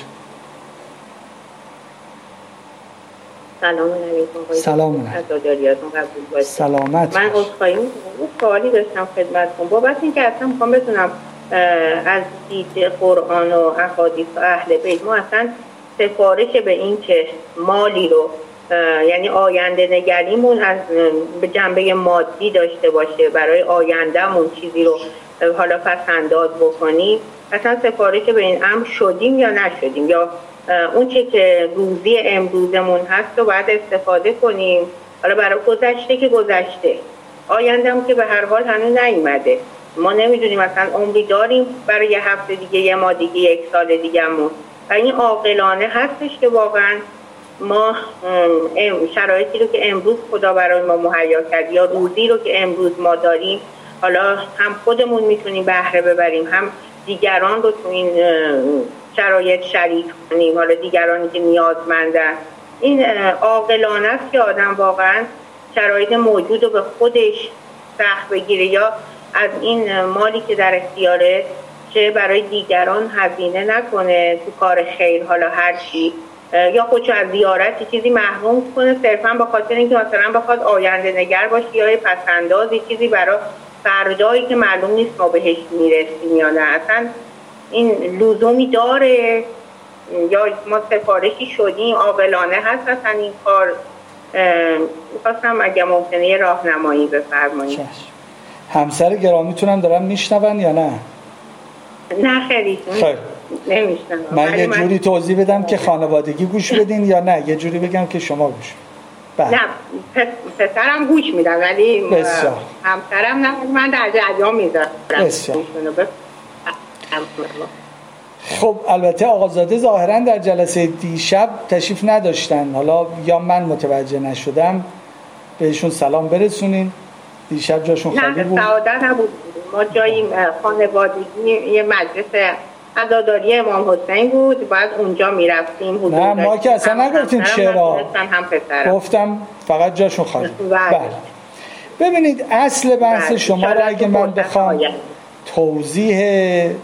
سلام علیکم. سلام علیکم. سلامت. من عذرخواهی می‌کنم، سوالی داشتم خدمتتون بابت اینکه اصلا می‌خوام بدونم از دید قرآن و احادیث و اهل بیت ما اصلا سفارش به این که مالی رو یعنی آینده نگریمون از به جنبه مادی داشته باشه، برای آیندهمون چیزی رو حالا پس‌انداز بکنیم، اصلا سفارش به این امر شدیم یا نشدیم، یا اون چه که روزی امروزمون هست رو باید استفاده کنیم حالا برای گذشته که گذشته، آینده هم که به هر حال هنوز نیومده، ما نمیدونیم مثلا عمری داریم برای یه هفته دیگه، یه ماه دیگه، 1 سال دیگه‌مون. و این عاقلانه هستش که واقعا ما شرایطی رو که امروز خدا برای ما مهیا کرد یا روزی رو که امروز ما داریم، حالا هم خودمون میتونیم بهره ببریم، هم دیگران رو تو این شرایط شریک کنیم، حالا دیگرانی که نیازمندن. این عاقلانه است که آدم واقعا شرایط موجود رو به خودش سخت بگیره یا از این مالی که در اختیاره چه برای دیگران هزینه نکنه تو کار خیر، حالا هر چی، یا خودشو از زیارت چیزی محروم کنه صرفا به خاطر اینکه مثلا بخواد آینده نگر باشه یا پسنداز چیزی برای فردایی که معلوم نیست ما بهش میرسیم یا نه. اصلا این لزومی داره یا ما سفارشی شدیم؟ عاقلانه هست اصلا این کار؟ می‌خواستم اگه ممکنه یه راهنمایی بفرمایید. همسر گرامیتونم دارن میشنون یا نه؟ نه خیلی نمیشنون. من یه جوری توضیح بدم که خانوادگی گوش بدین یا نه یه جوری بگم که شما گوش بدین؟ نه پسرم گوش میدن ولی همسرم نه، من در جریان میذارم. خب البته آقازاده ظاهرا در جلسه دیشب تشریف نداشتن، حالا یا من متوجه نشدم، بهشون سلام برسونین. دیشب جاشون خالی بود؟ نه سعادت نبود، ما جایی خانوادگی یه مجلس عزاداری امام حسین بود، بعد اونجا میرفتیم. نه ما که اصلا نگفتیم چرا، گفتم فقط جاشون خالی. بله. ببینید اصل بحث شما را اگه من بخوام توضیح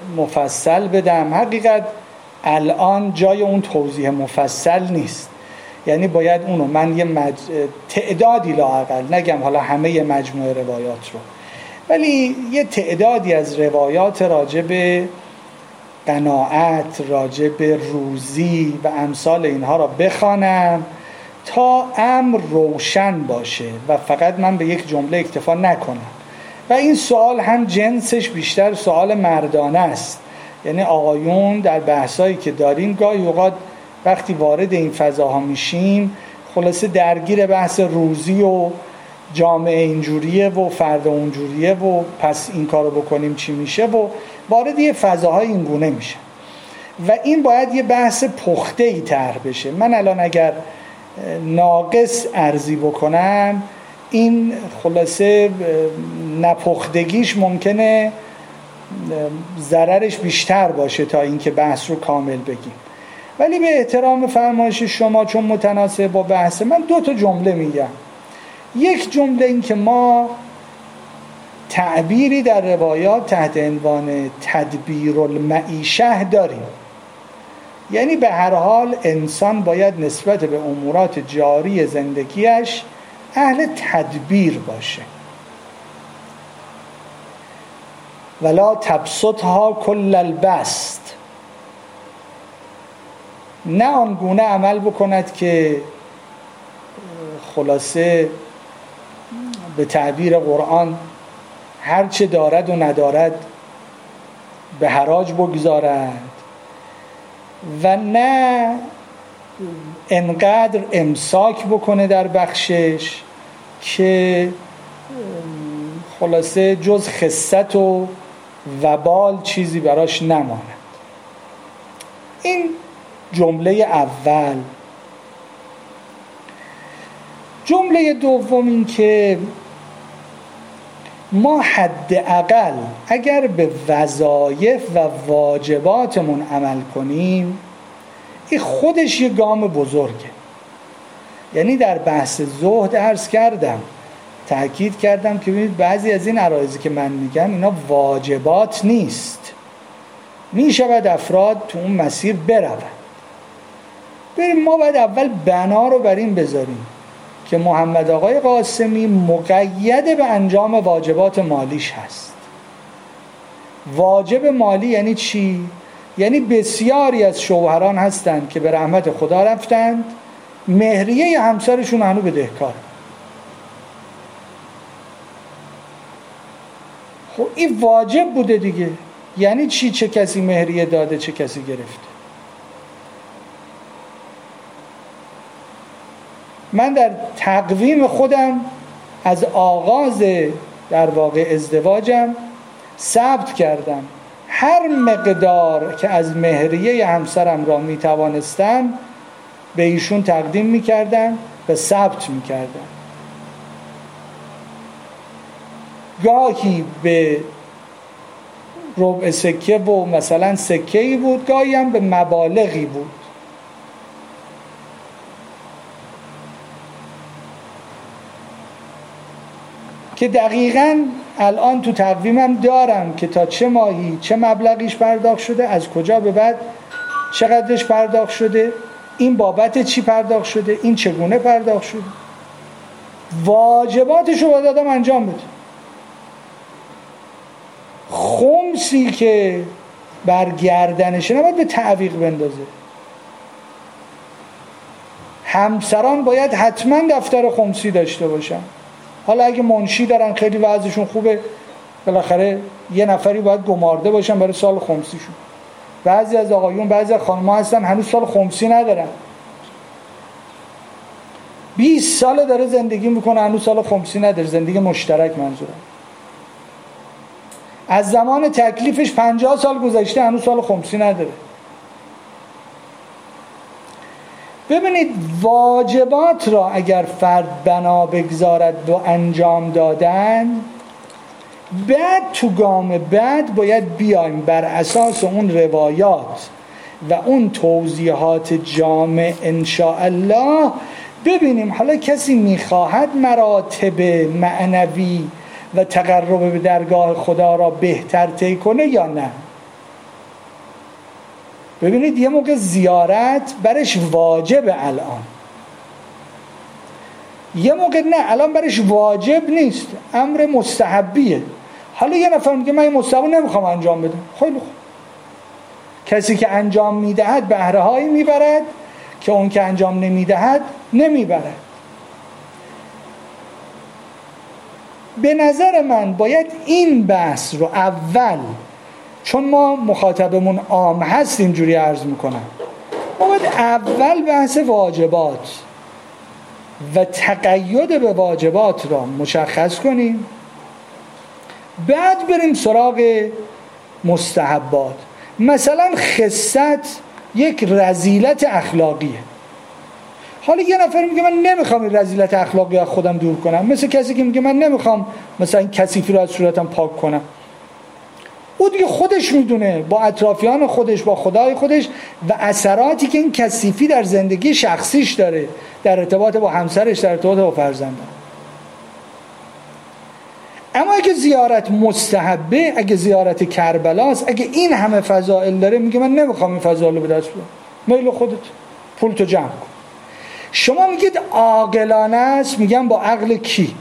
مفصل بدم، حقیقت الان جای اون توضیح مفصل نیست. یعنی باید اونو من یه تعدادی لااقل، نگم حالا همه مجموعه روایات رو، ولی یه تعدادی از روایات راجع به قناعت، راجع به روزی و امثال اینها را بخوانم تا امر روشن باشه و فقط من به یک جمله اکتفا نکنم. و این سوال هم جنسش بیشتر سوال مردانه است، یعنی آقایون در بحثایی که داریم گاهی اوقات وقتی وارد این فضاها میشیم خلاصه درگیر بحث روزی و جامعه اینجوریه و فرد اونجوریه و پس این کارو بکنیم چی میشه و وارد یه فضاهای این گونه میشه و این باید یه بحث پخته‌ای طرح بشه. من الان اگر ناقص عرضی بکنم این خلاصه نپختگیش ممکنه ضررش بیشتر باشه تا اینکه بحث رو کامل بگیم. ولی به احترام فرمایش شما چون متناسب با بحث من 2 جمله میگم. یک جمله این که ما تعبیری در روایات تحت عنوان تدبیر المعیشه داریم، یعنی به هر حال انسان باید نسبت به امورات جاری زندگیش اهل تدبیر باشه. ولا تبسطها کل البسط، نه آنگونه عمل بکند که خلاصه به تعبیر قرآن هرچه دارد و ندارد به حراج بگذارد و نه انقدر امساک بکنه در بخشش که خلاصه جز خست و وبال چیزی براش نماند. این جمله اول. جمله دوم این که ما حداقل اگر به وظایف و واجباتمون عمل کنیم این خودش یه گام بزرگه. یعنی در بحث زهد عرض کردم، تأکید کردم که ببینید بعضی از این عرایضی که من میگم اینا واجبات نیست، میشود افراد تو اون مسیر بروند. بریم ما باید اول بنا رو بر این بذاریم که محمد آقای قاسمی مقید به انجام واجبات مالیش هست. واجب مالی یعنی چی؟ یعنی بسیاری از شوهران هستند که به رحمت خدا رفتند، مهریه همسرشون هنوز بدهکار. خب این واجب بوده دیگه. یعنی چی؟ چه کسی مهریه داده چه کسی گرفته. من در تقویم خودم از آغاز در واقع ازدواجم ثبت کردم هر مقدار که از مهریه همسرم را می توانستم به ایشون تقدیم می کردم و ثبت می کردم. گاهی به ربع سکه و مثلا سکه‌ای بود، گاهی هم به مبالغی بود. که دقیقاً الان تو تقویمم دارم که تا چه ماهی چه مبلغیش پرداخت شده، از کجا به بعد چقدرش پرداخت شده، این بابت چی پرداخت شده، این چگونه پرداخت شده. واجباتش رو باید آدم انجام بده. خمسی که برگردنشه نباید به تعویق بندازه. همسران باید حتما دفتر خمسی داشته باشن. حالا اگه منشی دارن خیلی وضعشون خوبه، بالاخره یه نفری باید گمارده باشن برای سال خمسیشون. بعضی از آقایون بعضی از خانم‌ها هستن هنوز سال خمسی ندارن، 20 سال داره زندگی میکنه هنوز سال خمسی نداره. زندگی مشترک منظورم. از زمان تکلیفش 50 سال گذشته هنوز سال خمسی نداره. ببینید واجبات را اگر فرد بنا بگذارد و انجام دادن، بعد تو گام بعد باید بیایم بر اساس اون روایات و اون توضیحات جامع انشاءالله ببینیم حالا کسی میخواهد مراتب معنوی و تقرب به درگاه خدا را بهتر طی کنه یا نه. ببینید یه موقع زیارت برش واجب الان، یه موقع نه، الان برش واجب نیست، امر مستحبیه. حالا یه نفر میگه من این مستحب نمیخوام انجام بدم، خیلی خوب. کسی که انجام میدهد بهره هایی میبرد که اون که انجام نمیدهد نمیبرد. به نظر من باید این بحث رو اول، چون ما مخاطبمون عام هست اینجوری عرض میکنم، ما باید اول بحث واجبات و تقید به واجبات را مشخص کنیم، بعد بریم سراغ مستحبات. مثلا خست یک رذیلت اخلاقیه. حالا یه نفر میگه من نمیخوام این رذیلت اخلاقی از خودم دور کنم، مثل کسی که میگه من نمیخوام مثلا این کثیفی رو از صورتم پاک کنم. او دیگه خودش میدونه با اطرافیان خودش، با خدای خودش و اثراتی که این کثیفی در زندگی شخصیش داره، در ارتباط با همسرش، در ارتباط با فرزندان. اما اگه زیارت مستحبه، اگه زیارت کربلاست، اگه این همه فضائل داره، میگه من نمیخوام این فضائل رو به دست بیارم، میل خودت، پول تو جمع کن. شما میگید عاقلانه است، میگم با عقل کی؟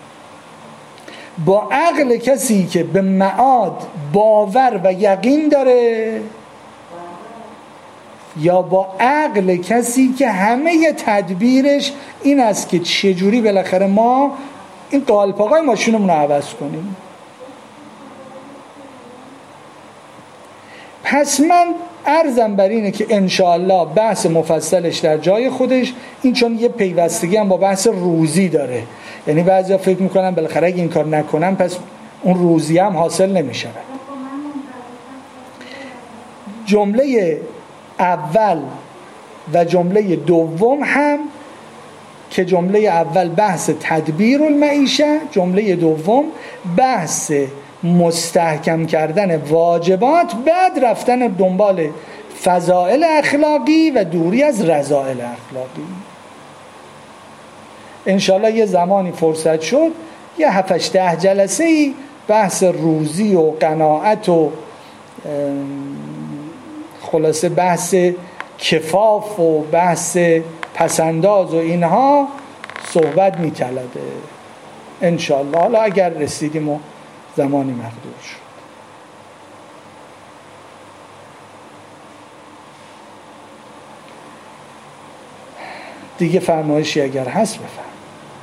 با عقل کسی که به معاد باور و یقین داره، یا با عقل کسی که همه تدبیرش این است که چجوری بالاخره ما این قالپاقای ماشینمون رو عوض کنیم. پس من عرضم بر اینه که انشاءالله بحث مفصلش در جای خودش، این چون یه پیوستگی هم با بحث روزی داره، یعنی بعضیا فکر میکنن بالاخره اگه این کار نکنم پس اون روزی هم حاصل نمیشه. جمله اول و جمله دوم هم که جمله اول بحث تدبیر المعیشه، جمله دوم بحث مستحکم کردن واجبات، بعد رفتن دنبال فضائل اخلاقی و دوری از رذائل اخلاقی. انشالله یه زمانی فرصت شد یه 7-8 جلسه‌ای بحث روزی و قناعت و خلاصه بحث کفاف و بحث پسنداز و اینها صحبت می‌طلبه انشالله. حالا اگر رسیدیم و زمانی مقدور شد. دیگه فرمایشی اگر هست بفرم.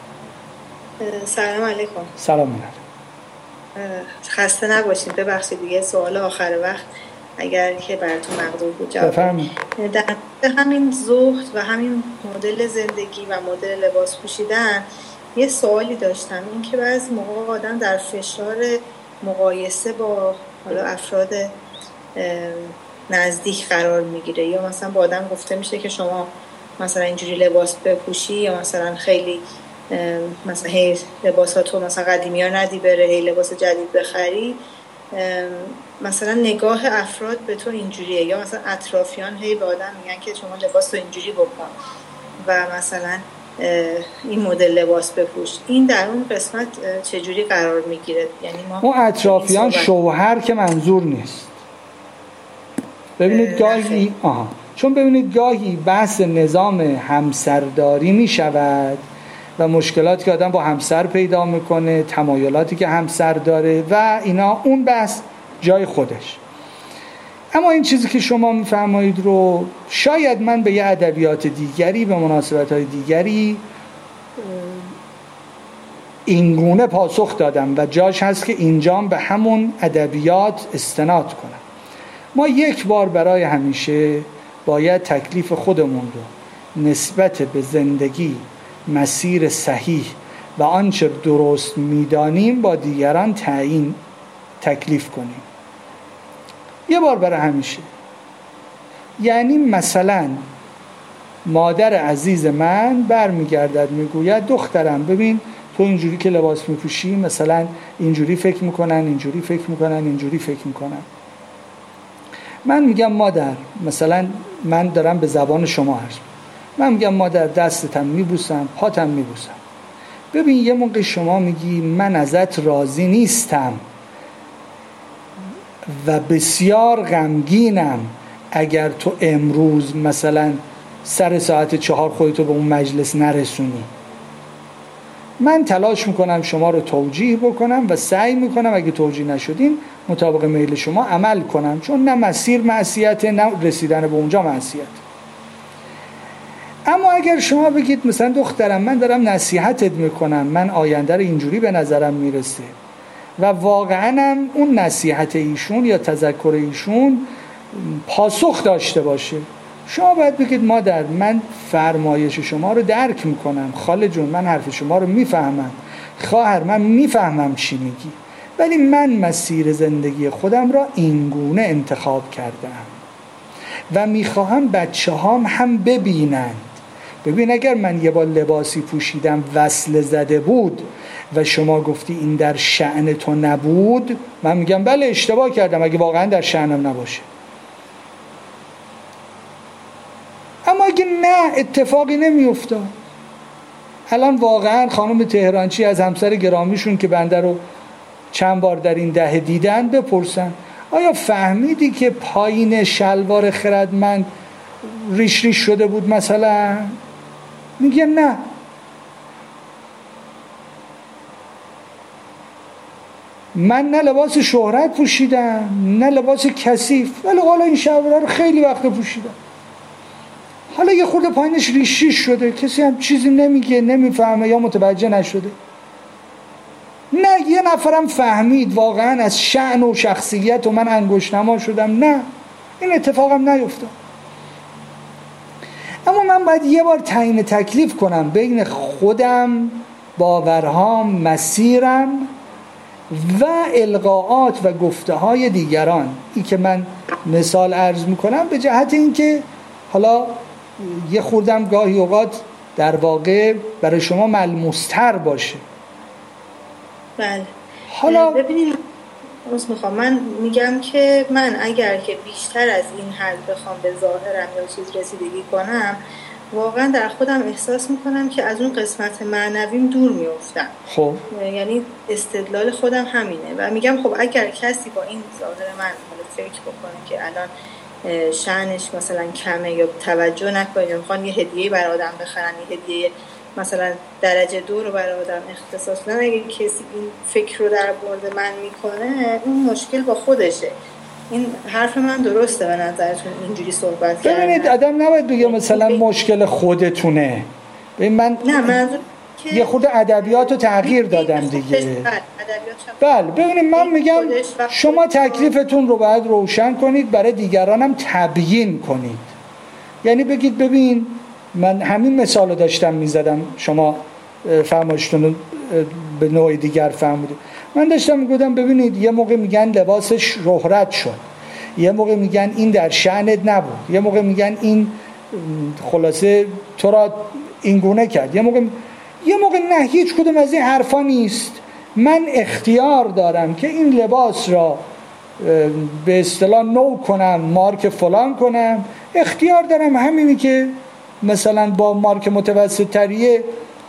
سلام علیکم. سلام علیکم. خسته نباشید، ببخشید دیگه سوال آخر وقت اگر که براتون مقدور بود جواب بفرمایید. در همین زهد و همین مدل زندگی و مدل لباس پوشیدن یه سوالی داشتم، این که بعضی موقع آدم در فشار مقایسه با حالا افراد نزدیک قرار میگیره، یا مثلا با آدم گفته میشه که شما مثلا اینجوری لباس بپوشی، یا مثلا خیلی مثلا هی لباساتو مثلا قدیمی ها ندی بره، هی لباس جدید بخری. مثلا نگاه افراد به تو اینجوریه، یا مثلا اطرافیان هی به آدم میگن که شما لباس تو اینجوری بکن و مثلا این مدل لباس بپوش. این در اون قسمت چجوری قرار میگیره؟ یعنی ما اون اطرافیان شوهر که منظور نیست. ببینید گاهی چون ببینید گاهی بحث نظام همسرداری میشود و مشکلاتی که آدم با همسر پیدا میکنه، تمایلاتی که همسر داره و اینا، اون بحث جای خودش. اما این چیزی که شما میفرمایید رو شاید من به یه ادبیات دیگری، به مناسبت‌های دیگری اینگونه پاسخ دادم و جاش هست که اینجام به همون ادبیات استناد کنم. ما یک بار برای همیشه باید تکلیف خودمون رو نسبت به زندگی، مسیر صحیح و آنچه درست میدانیم با دیگران تکلیف کنیم. یه بار برای همیشه. یعنی مثلا مادر عزیز من برمیگردد میگوید دخترم ببین تو اینجوری که لباس میپوشی مثلا اینجوری فکر میکنن، اینجوری فکر میکنن، اینجوری فکر میکنن. من میگم مادر، مثلا من دارم به زبان شما عرض میکنم، من میگم مادر دستتم میبوسم، پاتم میبوسم. ببین یه موقع شما میگی من ازت راضی نیستم و بسیار غمگینم اگر تو امروز مثلا سر ساعت 4 خودتو به اون مجلس نرسونی. من تلاش میکنم شما رو توجیه بکنم و سعی میکنم اگه توجیه نشدین مطابق میل شما عمل کنم، چون نه مسیر معصیته نه رسیدن به اونجا معصیت. اما اگر شما بگید مثلا دخترم من دارم نصیحتت میکنم، من آینده رو اینجوری به نظرم میرسه و واقعا هم اون نصیحت ایشون یا تذکر ایشون پاسخ داشته باشه، شما باید بگید مادر من فرمایش شما رو درک میکنم، خاله جون من حرف شما رو میفهمم، خواهر من میفهمم چی میگی، ولی من مسیر زندگی خودم را اینگونه انتخاب کردم و میخواهم بچه هام هم ببینند. ببین اگر من یه بار لباسی پوشیدم وصل زده بود و شما گفتی این در شأن تو نبود، من میگم بله اشتباه کردم اگه واقعا در شأنم نباشه. اما اگه نه اتفاقی نمیافتاد. الان واقعا خانم تهرانچی از همسر گرامیشون که بنده رو چند بار در این دهه دیدن بپرسن آیا فهمیدی که پایین شلوار خردمند ریش ریش شده بود مثلا؟ میگه نه. من نه لباس شهرت پوشیدم نه لباس کثیف، ولی حالا این شلوار رو خیلی وقت پوشیدم، حالا یه خورده پایینش ریش ریش شده، کسی هم چیزی نمیگه، نمیفهمه یا متوجه نشده. نه یه نفرم فهمید واقعا از شأن و شخصیت و من انگشت‌نما شدم، نه این اتفاقم نیفتاد. اما من باید یه بار تعیین تکلیف کنم بین خودم، باورهام، مسیرم و القاءات و گفته های دیگران. این که من مثال عرض میکنم به جهت این که حالا یه خوردم گاهی اوقات در واقع برای شما ملموستر باشه. بله. حالا ببینید من میگم که من اگر که بیشتر از این حد بخوام به ظاهرم یا چیز رسیدگی کنم، واقعا در خودم احساس میکنم که از اون قسمت معنویم دور میافتم. خب یعنی استدلال خودم همینه و میگم خب اگر کسی با این ظاهر من فکر بکنه که الان شأنش مثلا کمه یا توجه نکنه یا میخوان یه هدیه برای آدم بخرن، یه هدیه مثلا درجه 2 رو برای آدم اختصاص بدن، اگه کسی این فکر رو در مورد من میکنه اون مشکل با خودشه. این حرف من درسته به نظرتون اینجوری صحبت کردن؟ ببینید آدم نباید بگه مثلا مشکل خودتونه. ببین من یه خود ادبیات رو تغییر دادم دیگه. بله ببینید من میگم شما تکلیفتون رو باید روشن کنید، برای دیگرانم تبیین کنید. یعنی بگید ببین من همین مثال رو داشتم میزدم، شما فهمشتون رو به نوع دیگر فهمیدید. من داشتم میگفتم ببینید یه موقع میگن لباسش شهرت شد، یه موقع میگن این در شأنت نبود، یه موقع میگن این خلاصه تو را اینگونه کرد، یه موقع نه. هیچ کدوم از این حرفا نیست. من اختیار دارم که این لباس را به اصطلاح نو کنم، مارک فلان کنم، اختیار دارم همینی که مثلا با مارک متوسط تریه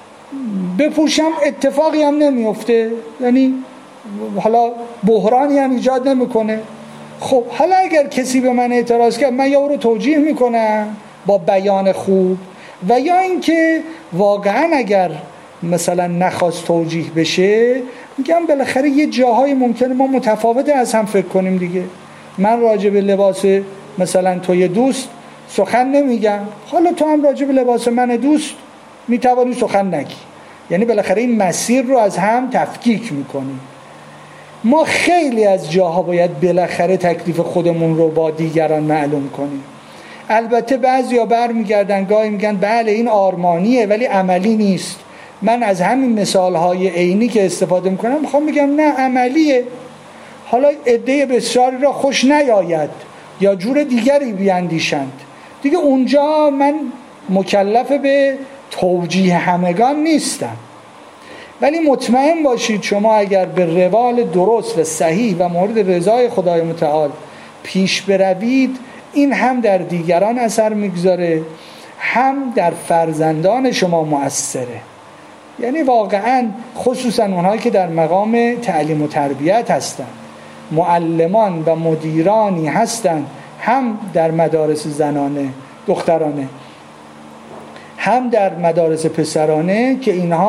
بپوشم، اتفاقی هم نمیفته، یعنی حالا بحرانی هم ایجاد نمیکنه. خب حالا اگر کسی به من اعتراض کرد، من یا او رو توجیه میکنم با بیان خوب، و یا اینکه واقعا اگر مثلا نخواست توجیه بشه میگم بالاخره یه جاهای ممکنه ما متفاوت از هم فکر کنیم دیگه. من راجع به لباس مثلا توی دوست سخن نمیگم، حالا تو هم راجع به لباس من دوست میتوانی سخن نگی. یعنی بالاخره این مسیر رو از هم تفکیک میکنیم. ما خیلی از جاها باید بالاخره تکلیف خودمون رو با دیگران معلوم کنیم. البته بعضیا برمیگردن گاهی میگن بله این آرمانیه ولی عملی نیست. من از همین مثالهای عینی که استفاده میکنم میخوام بگم نه عملیه. حالا عده بسیاری را خوش نیاید یا جور دیگری بیاندیشند دیگه، اونجا من مکلف به توجیه همگان نیستم. ولی مطمئن باشید شما اگر به روال درست و صحیح و مورد رضای خدای متعال پیش بروید، این هم در دیگران اثر میگذاره، هم در فرزندان شما مؤثره. یعنی واقعا خصوصا اونهایی که در مقام تعلیم و تربیت هستن، معلمان و مدیرانی هستن، هم در مدارس زنانه دخترانه هم در مدارس پسرانه، که اینها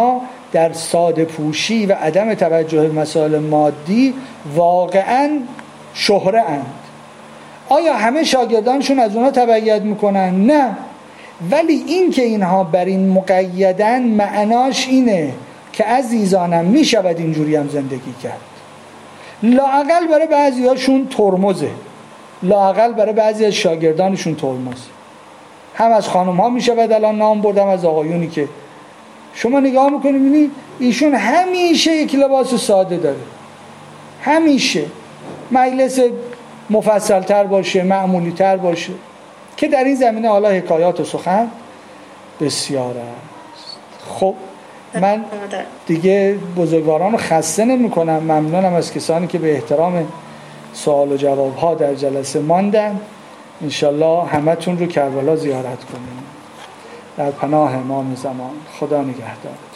در ساده پوشی و عدم توجه به مسائل مادی واقعاً شهره اند. آیا همه شاگردانشون از اونا تبعیت میکنن؟ نه. ولی این که اینها بر این مقیدن معناش اینه که عزیزانم میشود اینجوری هم زندگی کرد. لااقل برای بعضی هاشون ترمزه، لااقل برای بعضی از شاگردانشون ترمزه. هم از خانم ها میشود الان نام بردم، از آقایونی که شما نگاه میکنید میبینید ایشون همیشه یک لباس ساده داره، همیشه مجلس مفصل تر باشه، معمولی تر باشه، که در این زمینه حالا حکایات و سخن بسیار است. خب من دیگه بزرگواران رو خسته نمی کنم. ممنونم از کسانی که به احترام سوال و جواب ها در جلسه ماندن. انشالله همتون رو کربلا زیارت کنیم. در پناه امام زمان. خدا نگهدار.